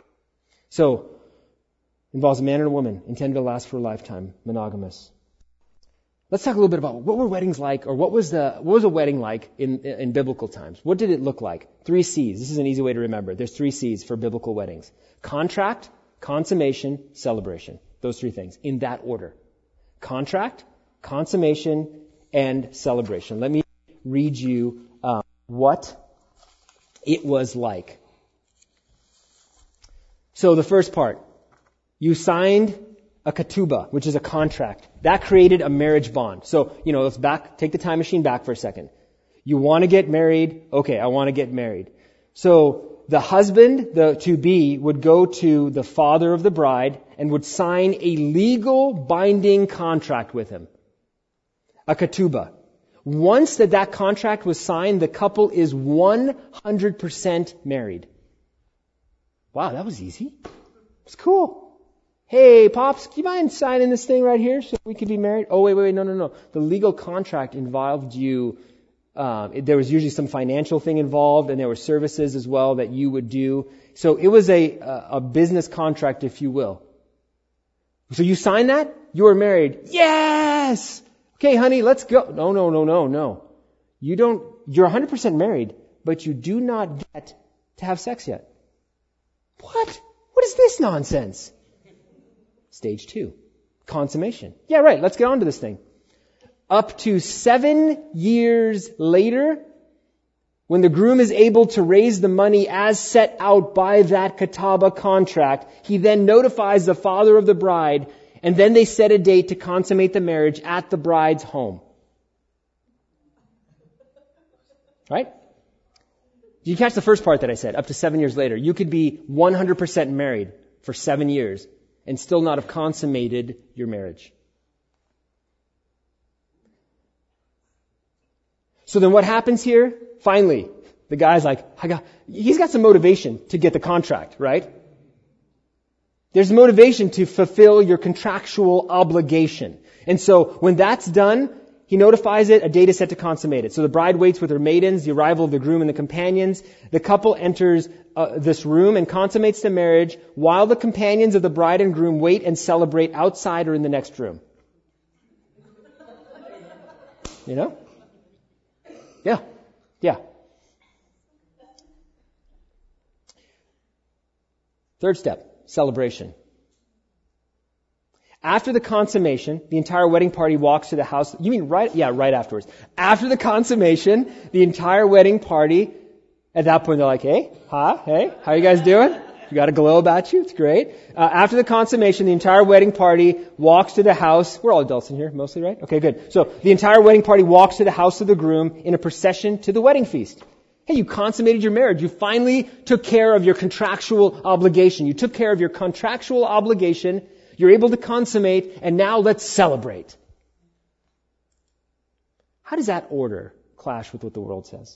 So, involves a man and a woman, intended to last for a lifetime, monogamous. Let's talk a little bit about what were weddings like, or what was the what was a wedding like in, in biblical times? What did it look like? Three C's. This is an easy way to remember. There's three C's for biblical weddings. Contract, consummation, celebration. Those three things, in that order. Contract, consummation, and celebration. Let me read you um, what it was like. So the first part, you signed a ketubah, which is a contract. That created a marriage bond. So, you know, let's back, take the time machine back for a second. You want to get married? Okay, I want to get married. So the husband, the to-be, would go to the father of the bride and would sign a legal binding contract with him. A ketubah. Once that that contract was signed, the couple is one hundred percent married. Wow, that was easy. It's cool. Hey, Pops, do you mind signing this thing right here so we could be married? Oh, wait, wait, wait, no, no, no. The legal contract involved you, um, it, there was usually some financial thing involved, and there were services as well that you would do. So it was a, a, a business contract, if you will. So you sign that? You are married. Yes! Okay, honey, let's go. No, no, no, no, no. You don't, you're one hundred percent married, but you do not get to have sex yet. What? What is this nonsense? Stage two, consummation. Yeah, right, let's get on to this thing. Up to seven years later, when the groom is able to raise the money as set out by that ketubah contract, he then notifies the father of the bride, and then they set a date to consummate the marriage at the bride's home. Right? Did you catch the first part that I said? Up to seven years later. You could be one hundred percent married for seven years and still not have consummated your marriage. So then what happens here? Finally, the guy's like, I got, he's got some motivation to get the contract, right? There's motivation to fulfill your contractual obligation. And so when that's done, he notifies it, a date is set to consummate it. So the bride waits with her maidens, the arrival of the groom and the companions. The couple enters uh, this room and consummates the marriage while the companions of the bride and groom wait and celebrate outside or in the next room. You know? Yeah. Yeah. Third step, celebration. After the consummation, the entire wedding party walks to the house. You mean right? Yeah, right afterwards. After the consummation, the entire wedding party, at that point they're like, hey, hi, hey, how you guys doing? You got a glow about you. It's great. Uh, after the consummation, the entire wedding party walks to the house. We're all adults in here, mostly, right? Okay, good. So the entire wedding party walks to the house of the groom in a procession to the wedding feast. Hey, you consummated your marriage. You finally took care of your contractual obligation. You took care of your contractual obligation. You're able to consummate, and now let's celebrate. How does that order clash with what the world says?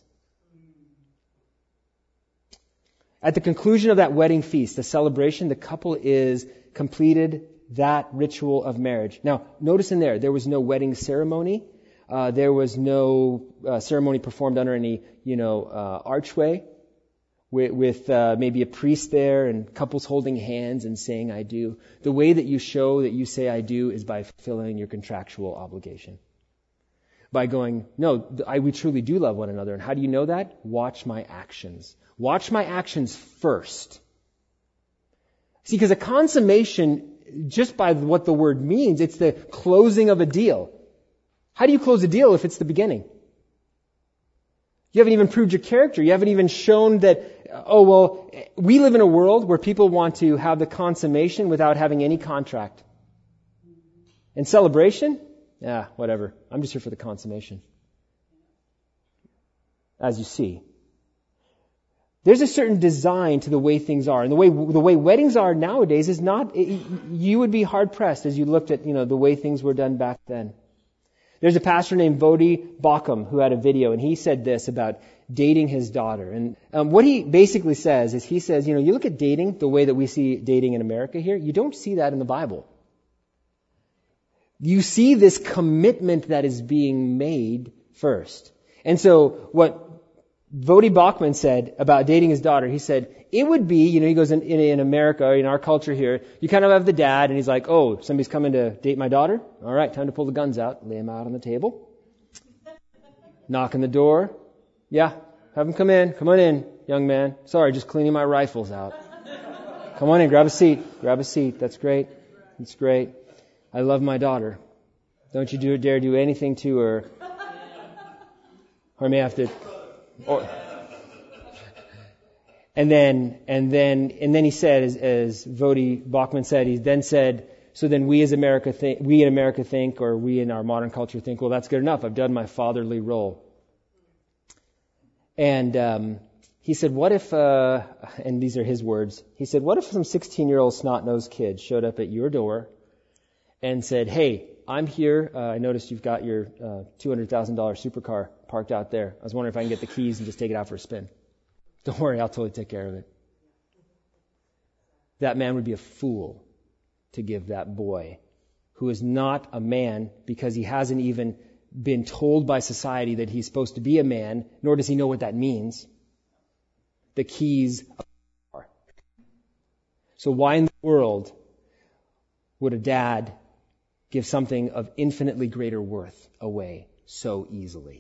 At the conclusion of that wedding feast, the celebration, the couple is completed that ritual of marriage. Now, notice in there, there was no wedding ceremony. Uh, there was no uh, ceremony performed under any, you know, uh, archway with, with uh, maybe a priest there and couples holding hands and saying, I do. The way that you show that you say I do is by fulfilling your contractual obligation. By going, no, I, we truly do love one another. And how do you know that? Watch my actions. Watch my actions first. See, because a consummation, just by what the word means, it's the closing of a deal. How do you close a deal if it's the beginning? You haven't even proved your character. You haven't even shown that, oh, well, we live in a world where people want to have the consummation without having any contract. And celebration? Yeah, whatever. I'm just here for the consummation. As you see. There's a certain design to the way things are. And the way the way weddings are nowadays is not, it, you would be hard pressed as you looked at, you know, the way things were done back then. There's a pastor named Bodhi Baucham who had a video, and he said this about dating his daughter. And um, what he basically says is he says, you know, you look at dating the way that we see dating in America here, you don't see that in the Bible. You see this commitment that is being made first. And so what Vodi Bachman said about dating his daughter, he said, it would be, you know, he goes in, in, in America, in our culture here, you kind of have the dad and he's like, oh, somebody's coming to date my daughter? All right, time to pull the guns out, lay them out on the table. Knock on the door. Yeah, have him come in. Come on in, young man. Sorry, just cleaning my rifles out. Come on in, grab a seat. Grab a seat. That's great. That's great. I love my daughter. Don't you do, dare do anything to her. Or I may have to... Or, and then, and then, and then he said, as, as Vodi Bachman said, he then said, so then we as America think, we in America think, or we in our modern culture think, well, that's good enough. I've done my fatherly role. And, um, he said, what if, uh, and these are his words, he said, what if some sixteen-year-old snot-nosed kid showed up at your door and said, hey, I'm here. Uh, I noticed you've got your uh, two hundred thousand dollars supercar parked out there. I was wondering if I can get the keys and just take it out for a spin. Don't worry, I'll totally take care of it. That man would be a fool to give that boy, who is not a man because he hasn't even been told by society that he's supposed to be a man, nor does he know what that means, the keys of the car. So why in the world would a dad give something of infinitely greater worth away so easily?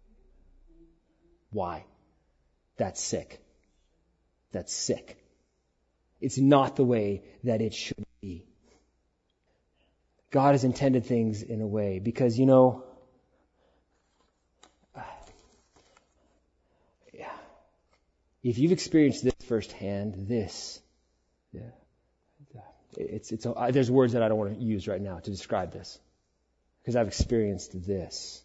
Why? That's sick. That's sick. It's not the way that it should be. God has intended things in a way because, you know, if you've experienced this firsthand, this, yeah, it's, it's, uh, there's words that I don't want to use right now to describe this, because I've experienced this.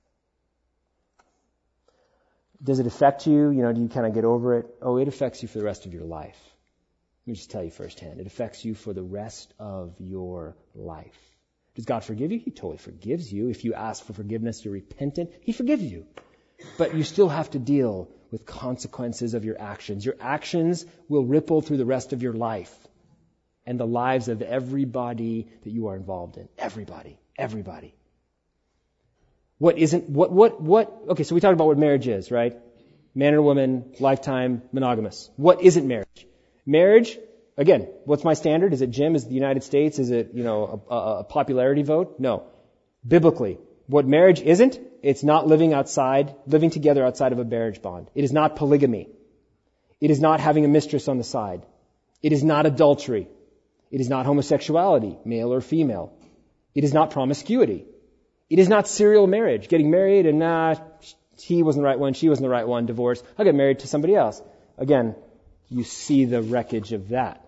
Does it affect you? You know, do you kind of get over it? Oh, it affects you for the rest of your life. Let me just tell you firsthand. It affects you for the rest of your life. Does God forgive you? He totally forgives you. If you ask for forgiveness, you're repentant, He forgives you. But you still have to deal with consequences of your actions. Your actions will ripple through the rest of your life and the lives of everybody that you are involved in. Everybody. Everybody. What isn't, what, what, what, okay, so we talked about what marriage is, right? Man and woman, lifetime, monogamous. What isn't marriage? Marriage, again, what's my standard? Is it Jim? Is it the United States? Is it, you know, a, a popularity vote? No. Biblically, what marriage isn't, it's not living outside, living together outside of a marriage bond. It is not polygamy. It is not having a mistress on the side. It is not adultery. It is not homosexuality, male or female. It is not promiscuity. It is not serial marriage, getting married and nah, he wasn't the right one, she wasn't the right one, divorce. I'll get married to somebody else. Again, you see the wreckage of that.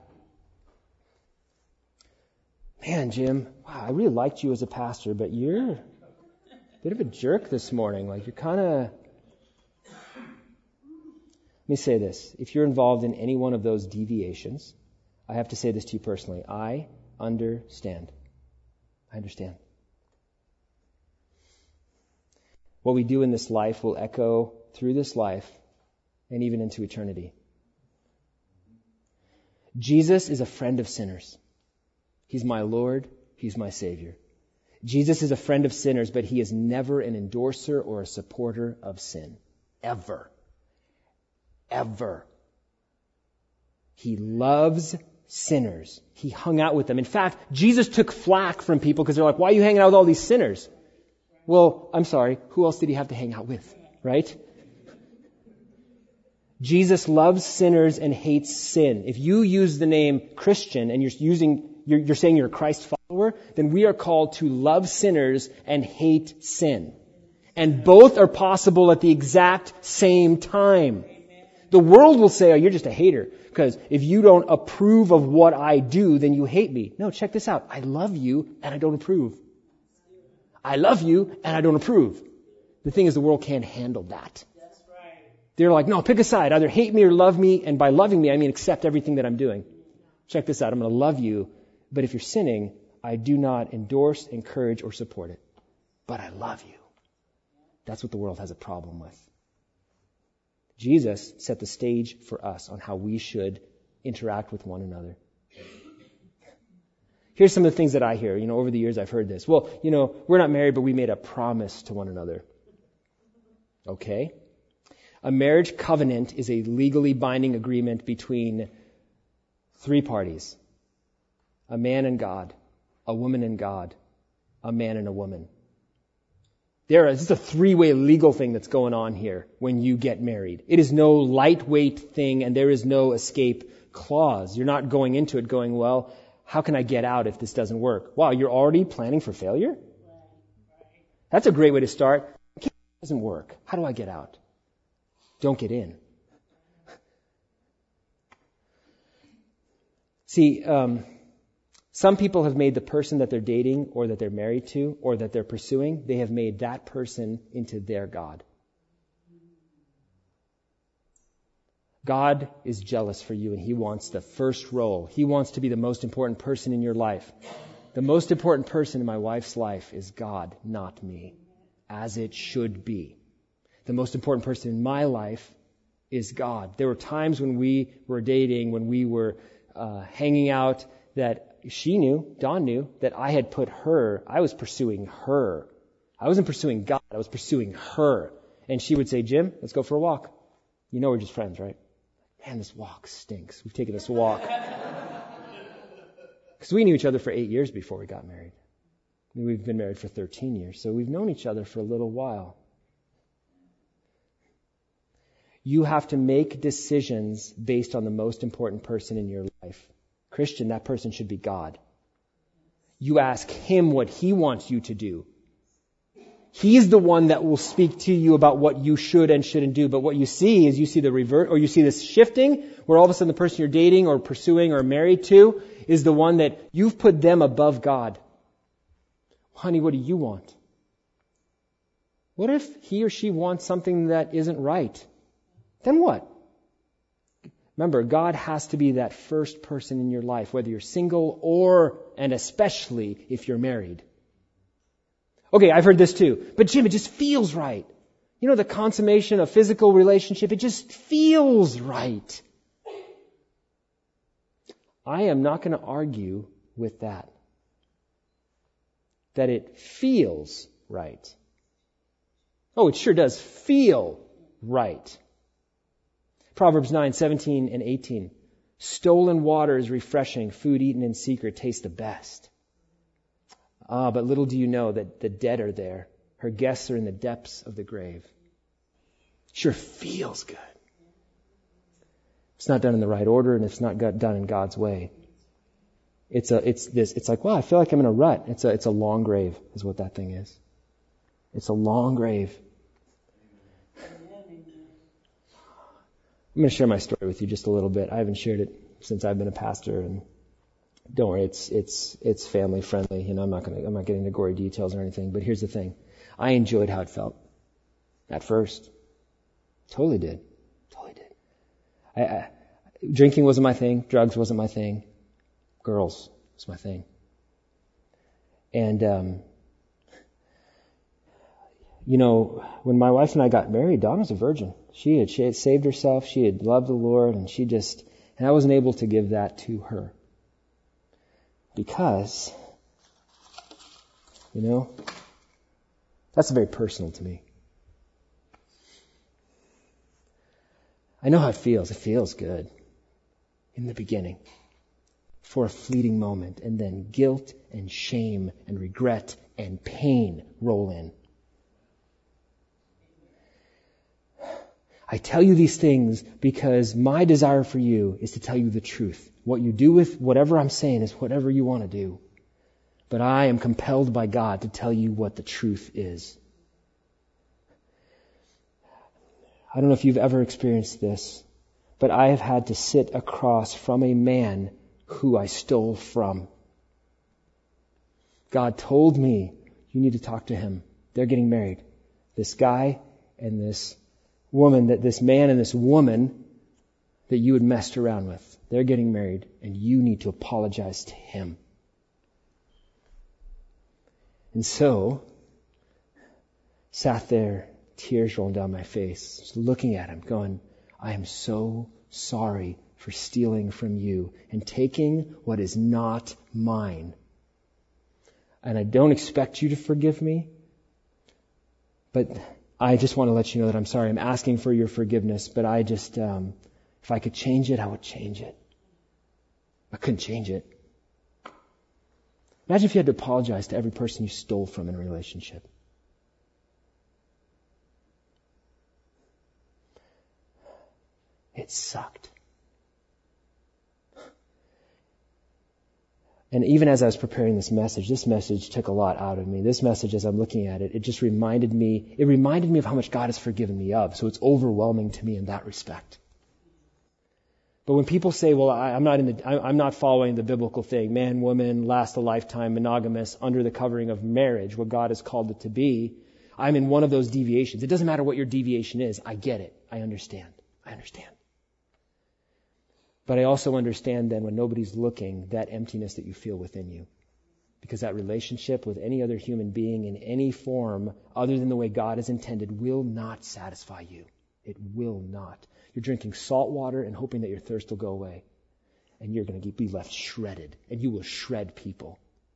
Man, Jim, wow, I really liked you as a pastor, but you're a bit of a jerk this morning. Like, you're kind of... Let me say this. If you're involved in any one of those deviations, I have to say this to you personally. I understand. I understand. What we do in this life will echo through this life and even into eternity. Jesus is a friend of sinners. He's my Lord. He's my Savior. Jesus is a friend of sinners, but He is never an endorser or a supporter of sin. Ever. Ever. He loves sinners. He hung out with them. In fact, Jesus took flack from people because they're like, why are you hanging out with all these sinners? Well, I'm sorry, who else did He have to hang out with, right? Jesus loves sinners and hates sin. If you use the name Christian and you're using, you're, you're saying you're a Christ follower, then we are called to love sinners and hate sin. And both are possible at the exact same time. The world will say, oh, you're just a hater, because if you don't approve of what I do, then you hate me. No, check this out. I love you and I don't approve. I love you and I don't approve. The thing is, the world can't handle that. That's right. They're like, no, pick a side. Either hate me or love me. And by loving me, I mean accept everything that I'm doing. Check this out. I'm going to love you. But if you're sinning, I do not endorse, encourage, or support it. But I love you. That's what the world has a problem with. Jesus set the stage for us on how we should interact with one another. Here's some of the things that I hear. You know, over the years I've heard this. Well, you know, we're not married, but we made a promise to one another. Okay. A marriage covenant is a legally binding agreement between three parties. A man and God, a woman and God, a man and a woman. There is a three-way legal thing that's going on here when you get married. It is no lightweight thing, and there is no escape clause. You're not going into it going, well, how can I get out if this doesn't work? Wow, you're already planning for failure? That's a great way to start. Okay, it doesn't work. How do I get out? Don't get in. See, um, some people have made the person that they're dating or that they're married to or that they're pursuing, they have made that person into their God. God is jealous for you and He wants the first role. He wants to be the most important person in your life. The most important person in my wife's life is God, not me, as it should be. The most important person in my life is God. There were times when we were dating, when we were uh, hanging out, that she knew, Dawn knew, that I had put her, I was pursuing her. I wasn't pursuing God, I was pursuing her. And she would say, Jim, let's go for a walk. You know we're just friends, right? Man, this walk stinks. We've taken this walk. Because we knew each other for eight years before we got married. I mean, we've been married for thirteen years, so we've known each other for a little while. You have to make decisions based on the most important person in your life. Christian, that person should be God. You ask Him what He wants you to do. He's the one that will speak to you about what you should and shouldn't do. But what you see is you see the revert, or you see this shifting, where all of a sudden the person you're dating or pursuing or married to is the one that you've put them above God. Honey, what do you want? What if he or she wants something that isn't right? Then what? Remember, God has to be that first person in your life, whether you're single or, and especially if you're married. Okay, I've heard this too. But Jim, it just feels right. You know, the consummation of physical relationship, it just feels right. I am not going to argue with that. That it feels right. Oh, it sure does feel right. Proverbs nine, seventeen and eighteen. Stolen water is refreshing. Food eaten in secret tastes the best. Ah, but little do you know that the dead are there. Her guests are in the depths of the grave. Sure feels good. It's not done in the right order, and it's not done in God's way. It's a, it's this, it's like, wow, I feel like I'm in a rut. It's a, it's a long grave, is what that thing is. It's a long grave. I'm going to share my story with you just a little bit. I haven't shared it since I've been a pastor, and don't worry, it's it's it's family friendly. You know, I'm not going to I'm not getting into gory details or anything. But here's the thing: I enjoyed how it felt at first. Totally did, totally did. I, I, drinking wasn't my thing. Drugs wasn't my thing. Girls was my thing. And um, you know, when my wife and I got married, Dawn was a virgin. She had, she had saved herself. She had loved the Lord, and she just, and I wasn't able to give that to her. Because, you know, that's very personal to me. I know how it feels. It feels good in the beginning for a fleeting moment, and then guilt and shame and regret and pain roll in. I tell you these things because my desire for you is to tell you the truth. What you do with whatever I'm saying is whatever you want to do. But I am compelled by God to tell you what the truth is. I don't know if you've ever experienced this, but I have had to sit across from a man who I stole from. God told me, you need to talk to him. They're getting married. This guy and this woman, that this man and this woman that you had messed around with, they're getting married, and you need to apologize to him. And so, sat there, tears rolling down my face, just looking at him, going, I am so sorry for stealing from you and taking what is not mine. And I don't expect you to forgive me, but I just want to let you know that I'm sorry. I'm asking for your forgiveness, but I just, um, if I could change it, I would change it. I couldn't change it. Imagine if you had to apologize to every person you stole from in a relationship. It sucked. And even as I was preparing this message, this message took a lot out of me. This message, as I'm looking at it, it just reminded me, it reminded me of how much God has forgiven me of. So it's overwhelming to me in that respect. But when people say, well, I, I'm not in the, I, I'm not following the biblical thing, man, woman, last a lifetime, monogamous, under the covering of marriage, what God has called it to be, I'm in one of those deviations. It doesn't matter what your deviation is. I get it. I understand. I understand. But I also understand then when nobody's looking, that emptiness that you feel within you. Because that relationship with any other human being in any form other than the way God has intended will not satisfy you. It will not. You're drinking salt water and hoping that your thirst will go away. And you're going to be left shredded. And you will shred people.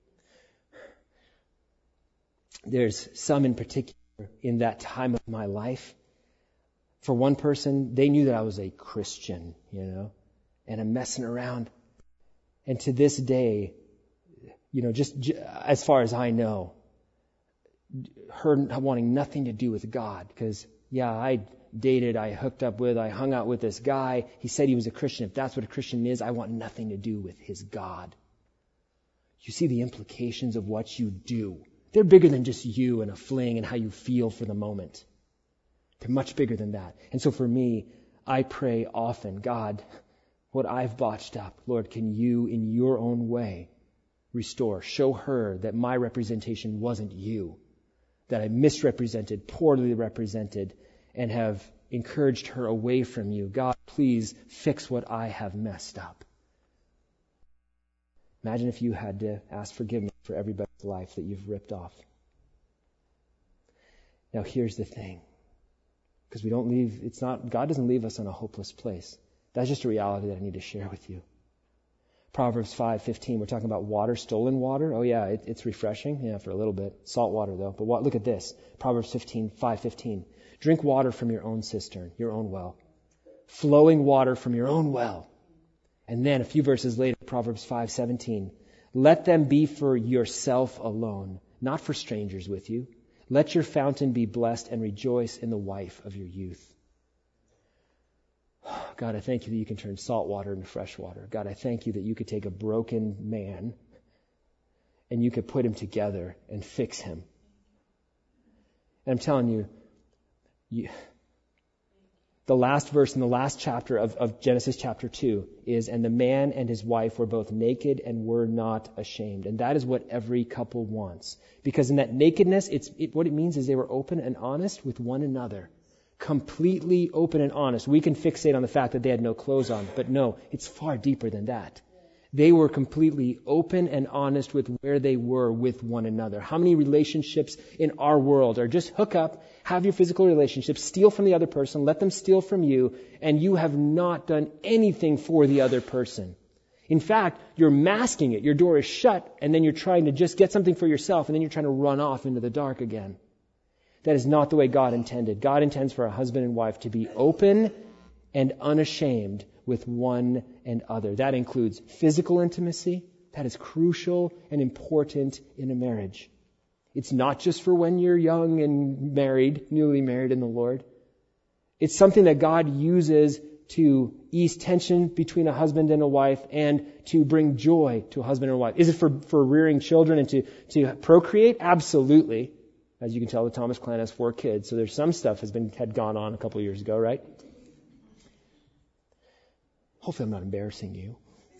There's some in particular in that time of my life. For one person, they knew that I was a Christian, you know. And I'm messing around. And to this day, you know, just j- as far as I know, her wanting nothing to do with God. Because, yeah, I dated, I hooked up with, I hung out with this guy. He said he was a Christian. If that's what a Christian is, I want nothing to do with his God. You see the implications of what you do. They're bigger than just you and a fling and how you feel for the moment. They're much bigger than that. And so for me, I pray often, God, what I've botched up, Lord, can you in your own way restore? Show her that my representation wasn't you, that I misrepresented, poorly represented, and have encouraged her away from you. God, please fix what I have messed up. Imagine if you had to ask forgiveness for everybody's life that you've ripped off. Now here's the thing. Because we don't leave, it's not, God doesn't leave us in a hopeless place. That's just a reality that I need to share with you. Proverbs five fifteen, we're talking about water, stolen water. Oh yeah, it, it's refreshing. Yeah, for a little bit. Salt water though. But what, look at this. Proverbs fifteen, five fifteen. Drink water from your own cistern, your own well. Flowing water from your own well. And then a few verses later, Proverbs five seventeen. Let them be for yourself alone, not for strangers with you. Let your fountain be blessed and rejoice in the wife of your youth. God, I thank you that you can turn salt water into fresh water. God, I thank you that you could take a broken man and you could put him together and fix him. And I'm telling you, you the last verse in the last chapter of, of Genesis chapter two is, and the man and his wife were both naked and were not ashamed. And that is what every couple wants. Because in that nakedness, it's it, what it means is they were open and honest with one another. Completely open and honest. We can fixate on the fact that they had no clothes on, but no, it's far deeper than that. They were completely open and honest with where they were with one another. How many relationships in our world are just hook up, have your physical relationships, steal from the other person, let them steal from you, and you have not done anything for the other person. In fact, you're masking it. Your door is shut, and then you're trying to just get something for yourself, and then you're trying to run off into the dark again. That is not the way God intended. God intends for a husband and wife to be open and unashamed with one and other. That includes physical intimacy. That is crucial and important in a marriage. It's not just for when you're young and married, newly married in the Lord. It's something that God uses to ease tension between a husband and a wife and to bring joy to a husband and a wife. Is it for, for rearing children and to, to procreate? Absolutely. As you can tell, the Thomas clan has four kids, so there's some stuff has been had gone on a couple of years ago, right? Hopefully I'm not embarrassing you.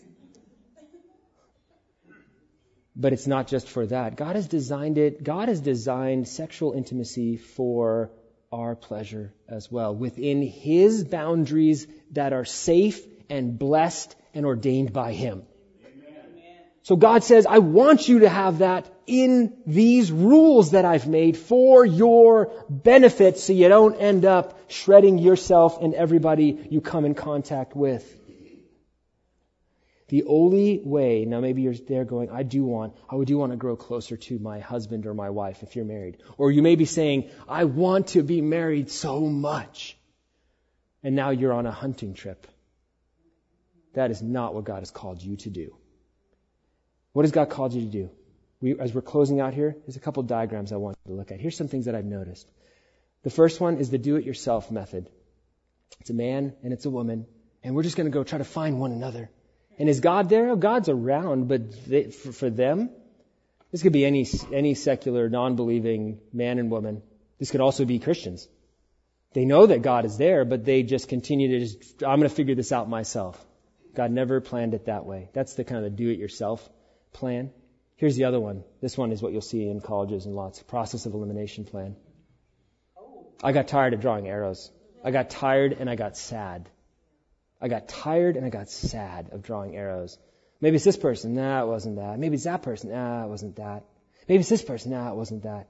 But it's not just for that. God has designed it. God has designed sexual intimacy for our pleasure as well, within His boundaries that are safe and blessed and ordained by Him. So God says, I want you to have that in these rules that I've made for your benefit so you don't end up shredding yourself and everybody you come in contact with. The only way, now maybe you're there going, I do want, I do want to grow closer to my husband or my wife if you're married. Or you may be saying, I want to be married so much. And now you're on a hunting trip. That is not what God has called you to do. What has God called you to do? We, as we're closing out here, there's a couple diagrams I want you to look at. Here's some things that I've noticed. The first one is the do-it-yourself method. It's a man and it's a woman, and we're just going to go try to find one another. And is God there? Oh, God's around, but they, for, for them, this could be any any secular, non-believing man and woman. This could also be Christians. They know that God is there, but they just continue to just, I'm going to figure this out myself. God never planned it that way. That's the kind of do-it-yourself plan. Here's the other one. This one is what you'll see in colleges and lots. Process of elimination plan. I got tired of drawing arrows. I got tired and I got sad. I got tired and I got sad of drawing arrows. Maybe it's this person. Nah, it wasn't that. Maybe it's that person. Nah, it wasn't that. Maybe it's this person. Nah, it wasn't that.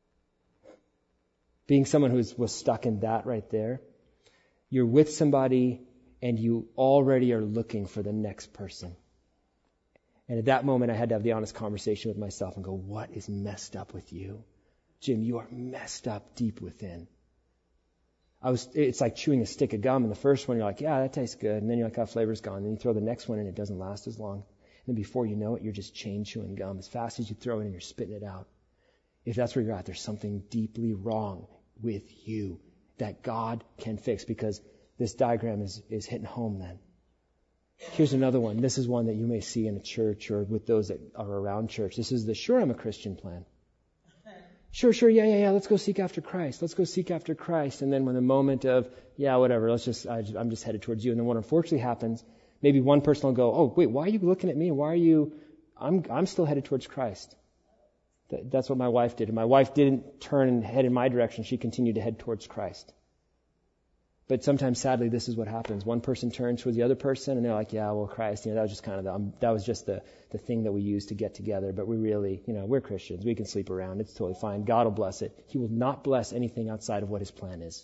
Being someone who was stuck in that right there, you're with somebody and you already are looking for the next person. And at that moment, I had to have the honest conversation with myself and go, what is messed up with you? Jim, you are messed up deep within. I was, it's like chewing a stick of gum. And the first one, you're like, yeah, that tastes good. And then you're like, that flavor's gone. And then you throw the next one in, it doesn't last as long. And then before you know it, you're just chain chewing gum. As fast as you throw it in, you're spitting it out. If that's where you're at, there's something deeply wrong with you that God can fix, because this diagram is, is hitting home then. Here's another one. This is one that you may see in a church or with those that are around church. This is the sure I'm a Christian plan. Sure, sure, yeah, yeah, yeah, let's go seek after Christ. Let's go seek after Christ. And then when the moment of, yeah, whatever, let's just, I, I'm just headed towards you. And then what unfortunately happens, maybe one person will go, oh, wait, why are you looking at me? Why are you, I'm I'm still headed towards Christ. That, that's what my wife did. And my wife didn't turn and head in my direction. She continued to head towards Christ. But sometimes, sadly, this is what happens. One person turns towards the other person, and they're like, yeah, well, Christ, you know, that was just kind of the, um, that was just the, the thing that we used to get together. But we really, you know, we're Christians. We can sleep around. It's totally fine. God will bless it. He will not bless anything outside of what His plan is.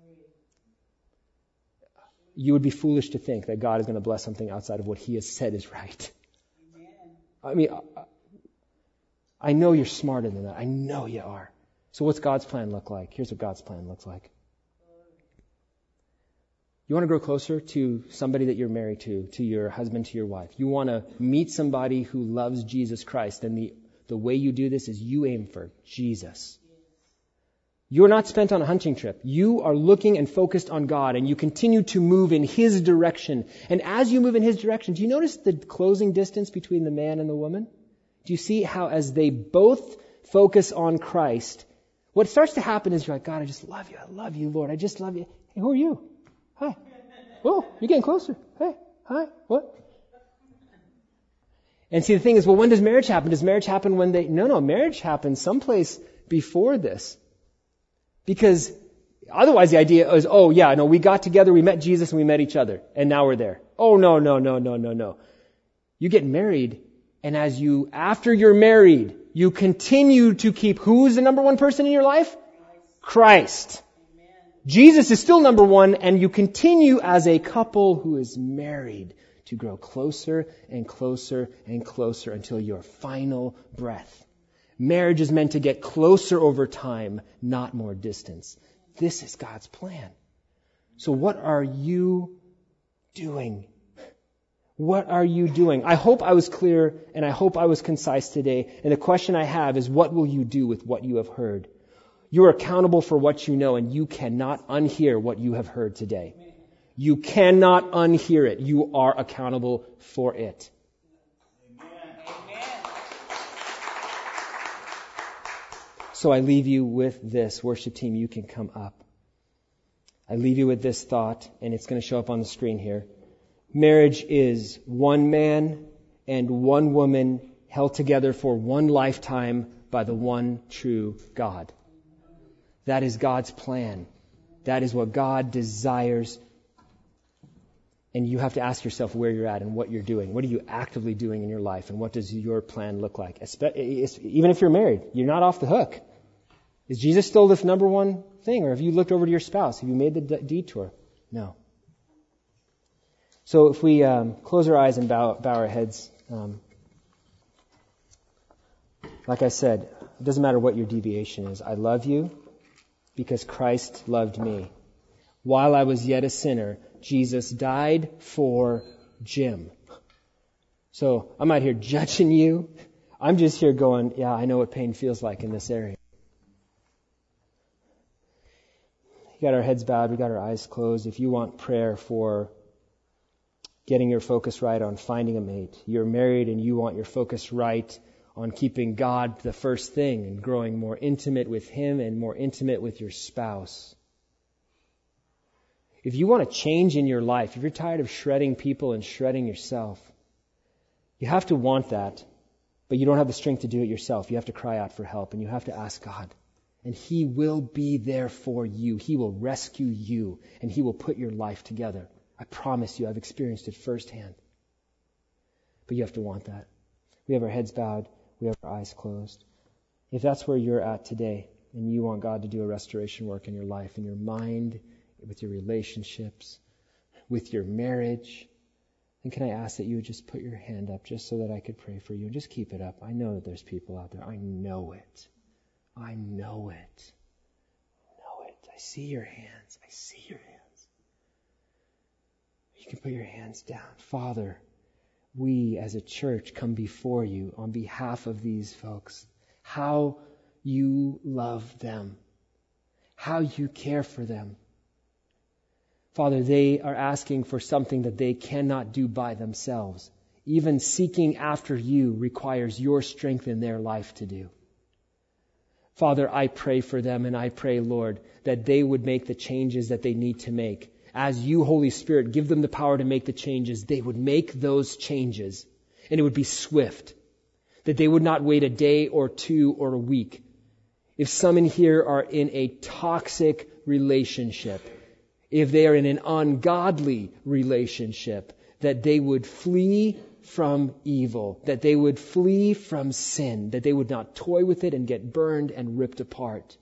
You would be foolish to think that God is going to bless something outside of what He has said is right. I mean, I know you're smarter than that. I know you are. So what's God's plan look like? Here's what God's plan looks like. You want to grow closer to somebody that you're married to, to your husband, to your wife. You want to meet somebody who loves Jesus Christ. And the, the way you do this is you aim for Jesus. You're not spent on a hunting trip. You are looking and focused on God, and you continue to move in His direction. And as you move in His direction, do you notice the closing distance between the man and the woman? Do you see how as they both focus on Christ, what starts to happen is you're like, God, I just love you. I love you, Lord. I just love you. Hey, who are you? Hi. Oh, you're getting closer. Hey, hi. What? And see, the thing is, well, when does marriage happen? Does marriage happen when they... No, no, marriage happens someplace before this. Because otherwise the idea is, oh, yeah, no, we got together, we met Jesus, and we met each other, and now we're there. Oh, no, no, no, no, no, no. You get married, and as you, after you're married, you continue to keep... Who's the number one person in your life? Christ. Jesus is still number one, and you continue as a couple who is married to grow closer and closer and closer until your final breath. Marriage is meant to get closer over time, not more distance. This is God's plan. So what are you doing? What are you doing? I hope I was clear and I hope I was concise today. And the question I have is, what will you do with what you have heard? You are accountable for what you know, and you cannot unhear what you have heard today. You cannot unhear it. You are accountable for it. Amen. So I leave you with this. Worship team, you can come up. I leave you with this thought, and it's going to show up on the screen here. Marriage is one man and one woman held together for one lifetime by the one true God. That is God's plan. That is what God desires. And you have to ask yourself where you're at and what you're doing. What are you actively doing in your life? And what does your plan look like? Even if you're married, you're not off the hook. Is Jesus still the number one thing? Or have you looked over to your spouse? Have you made the detour? No. So if we um, close our eyes and bow, bow our heads, um, like I said, it doesn't matter what your deviation is. I love you because Christ loved me. While I was yet a sinner, Jesus died for Jim. So I'm out here judging you. I'm just here going, yeah, I know what pain feels like in this area. We got our heads bowed. We got our eyes closed. If you want prayer for getting your focus right on finding a mate, you're married and you want your focus right on keeping God the first thing and growing more intimate with Him and more intimate with your spouse. If you want to change in your life, if you're tired of shredding people and shredding yourself, you have to want that, but you don't have the strength to do it yourself. You have to cry out for help and you have to ask God. And He will be there for you. He will rescue you and He will put your life together. I promise you, I've experienced it firsthand. But you have to want that. We have our heads bowed. We have our eyes closed. If that's where you're at today and you want God to do a restoration work in your life, in your mind, with your relationships, with your marriage, then can I ask that you would just put your hand up just so that I could pray for you and just keep it up. I know that there's people out there. I know it. I know it. I know it. I see your hands. I see your hands. You can put your hands down. Father, we as a church come before you on behalf of these folks. How you love them. How you care for them. Father, they are asking for something that they cannot do by themselves. Even seeking after you requires your strength in their life to do. Father, I pray for them and I pray, Lord, that they would make the changes that they need to make. As you, Holy Spirit, give them the power to make the changes, they would make those changes and it would be swift. That they would not wait a day or two or a week. If some in here are in a toxic relationship, if they are in an ungodly relationship, that they would flee from evil, that they would flee from sin, that they would not toy with it and get burned and ripped apart.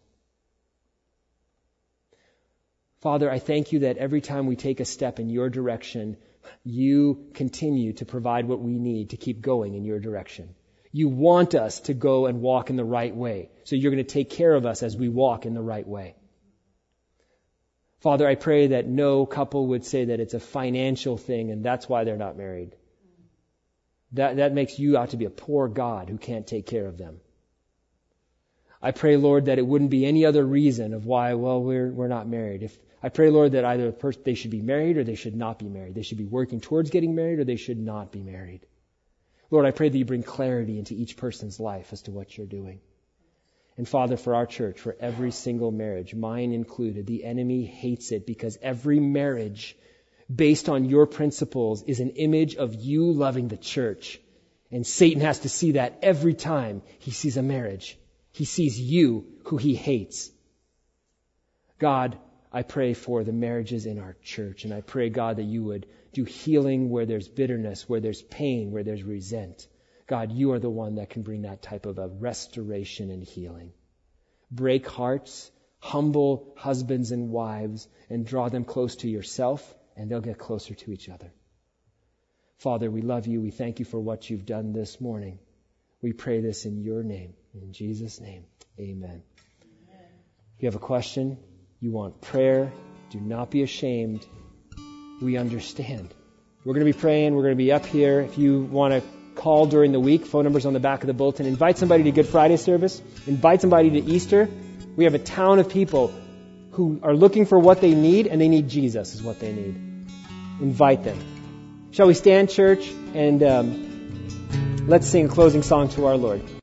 Father, I thank you that every time we take a step in your direction, you continue to provide what we need to keep going in your direction. You want us to go and walk in the right way. So you're going to take care of us as we walk in the right way. Father, I pray that no couple would say that it's a financial thing and that's why they're not married. That, that makes you out to be a poor God who can't take care of them. I pray, Lord, that it wouldn't be any other reason of why, well, we're we're not married. If I pray, Lord, that either person, they should be married or they should not be married. They should be working towards getting married or they should not be married. Lord, I pray that you bring clarity into each person's life as to what you're doing. And Father, for our church, for every single marriage, mine included, the enemy hates it because every marriage based on your principles is an image of you loving the church. And Satan has to see that every time he sees a marriage. He sees you, who he hates. God, I pray for the marriages in our church. And I pray, God, that you would do healing where there's bitterness, where there's pain, where there's resent. God, you are the one that can bring that type of a restoration and healing. Break hearts, humble husbands and wives, and draw them close to yourself, and they'll get closer to each other. Father, we love you. We thank you for what you've done this morning. We pray this in your name. In Jesus' name, amen. Amen. If you have a question, you want prayer, do not be ashamed. We understand. We're going to be praying. We're going to be up here. If you want to call during the week, phone numbers on the back of the bulletin. Invite somebody to Good Friday service. Invite somebody to Easter. We have a town of people who are looking for what they need, and they need Jesus is what they need. Invite them. Shall we stand, church, and um, let's sing a closing song to our Lord.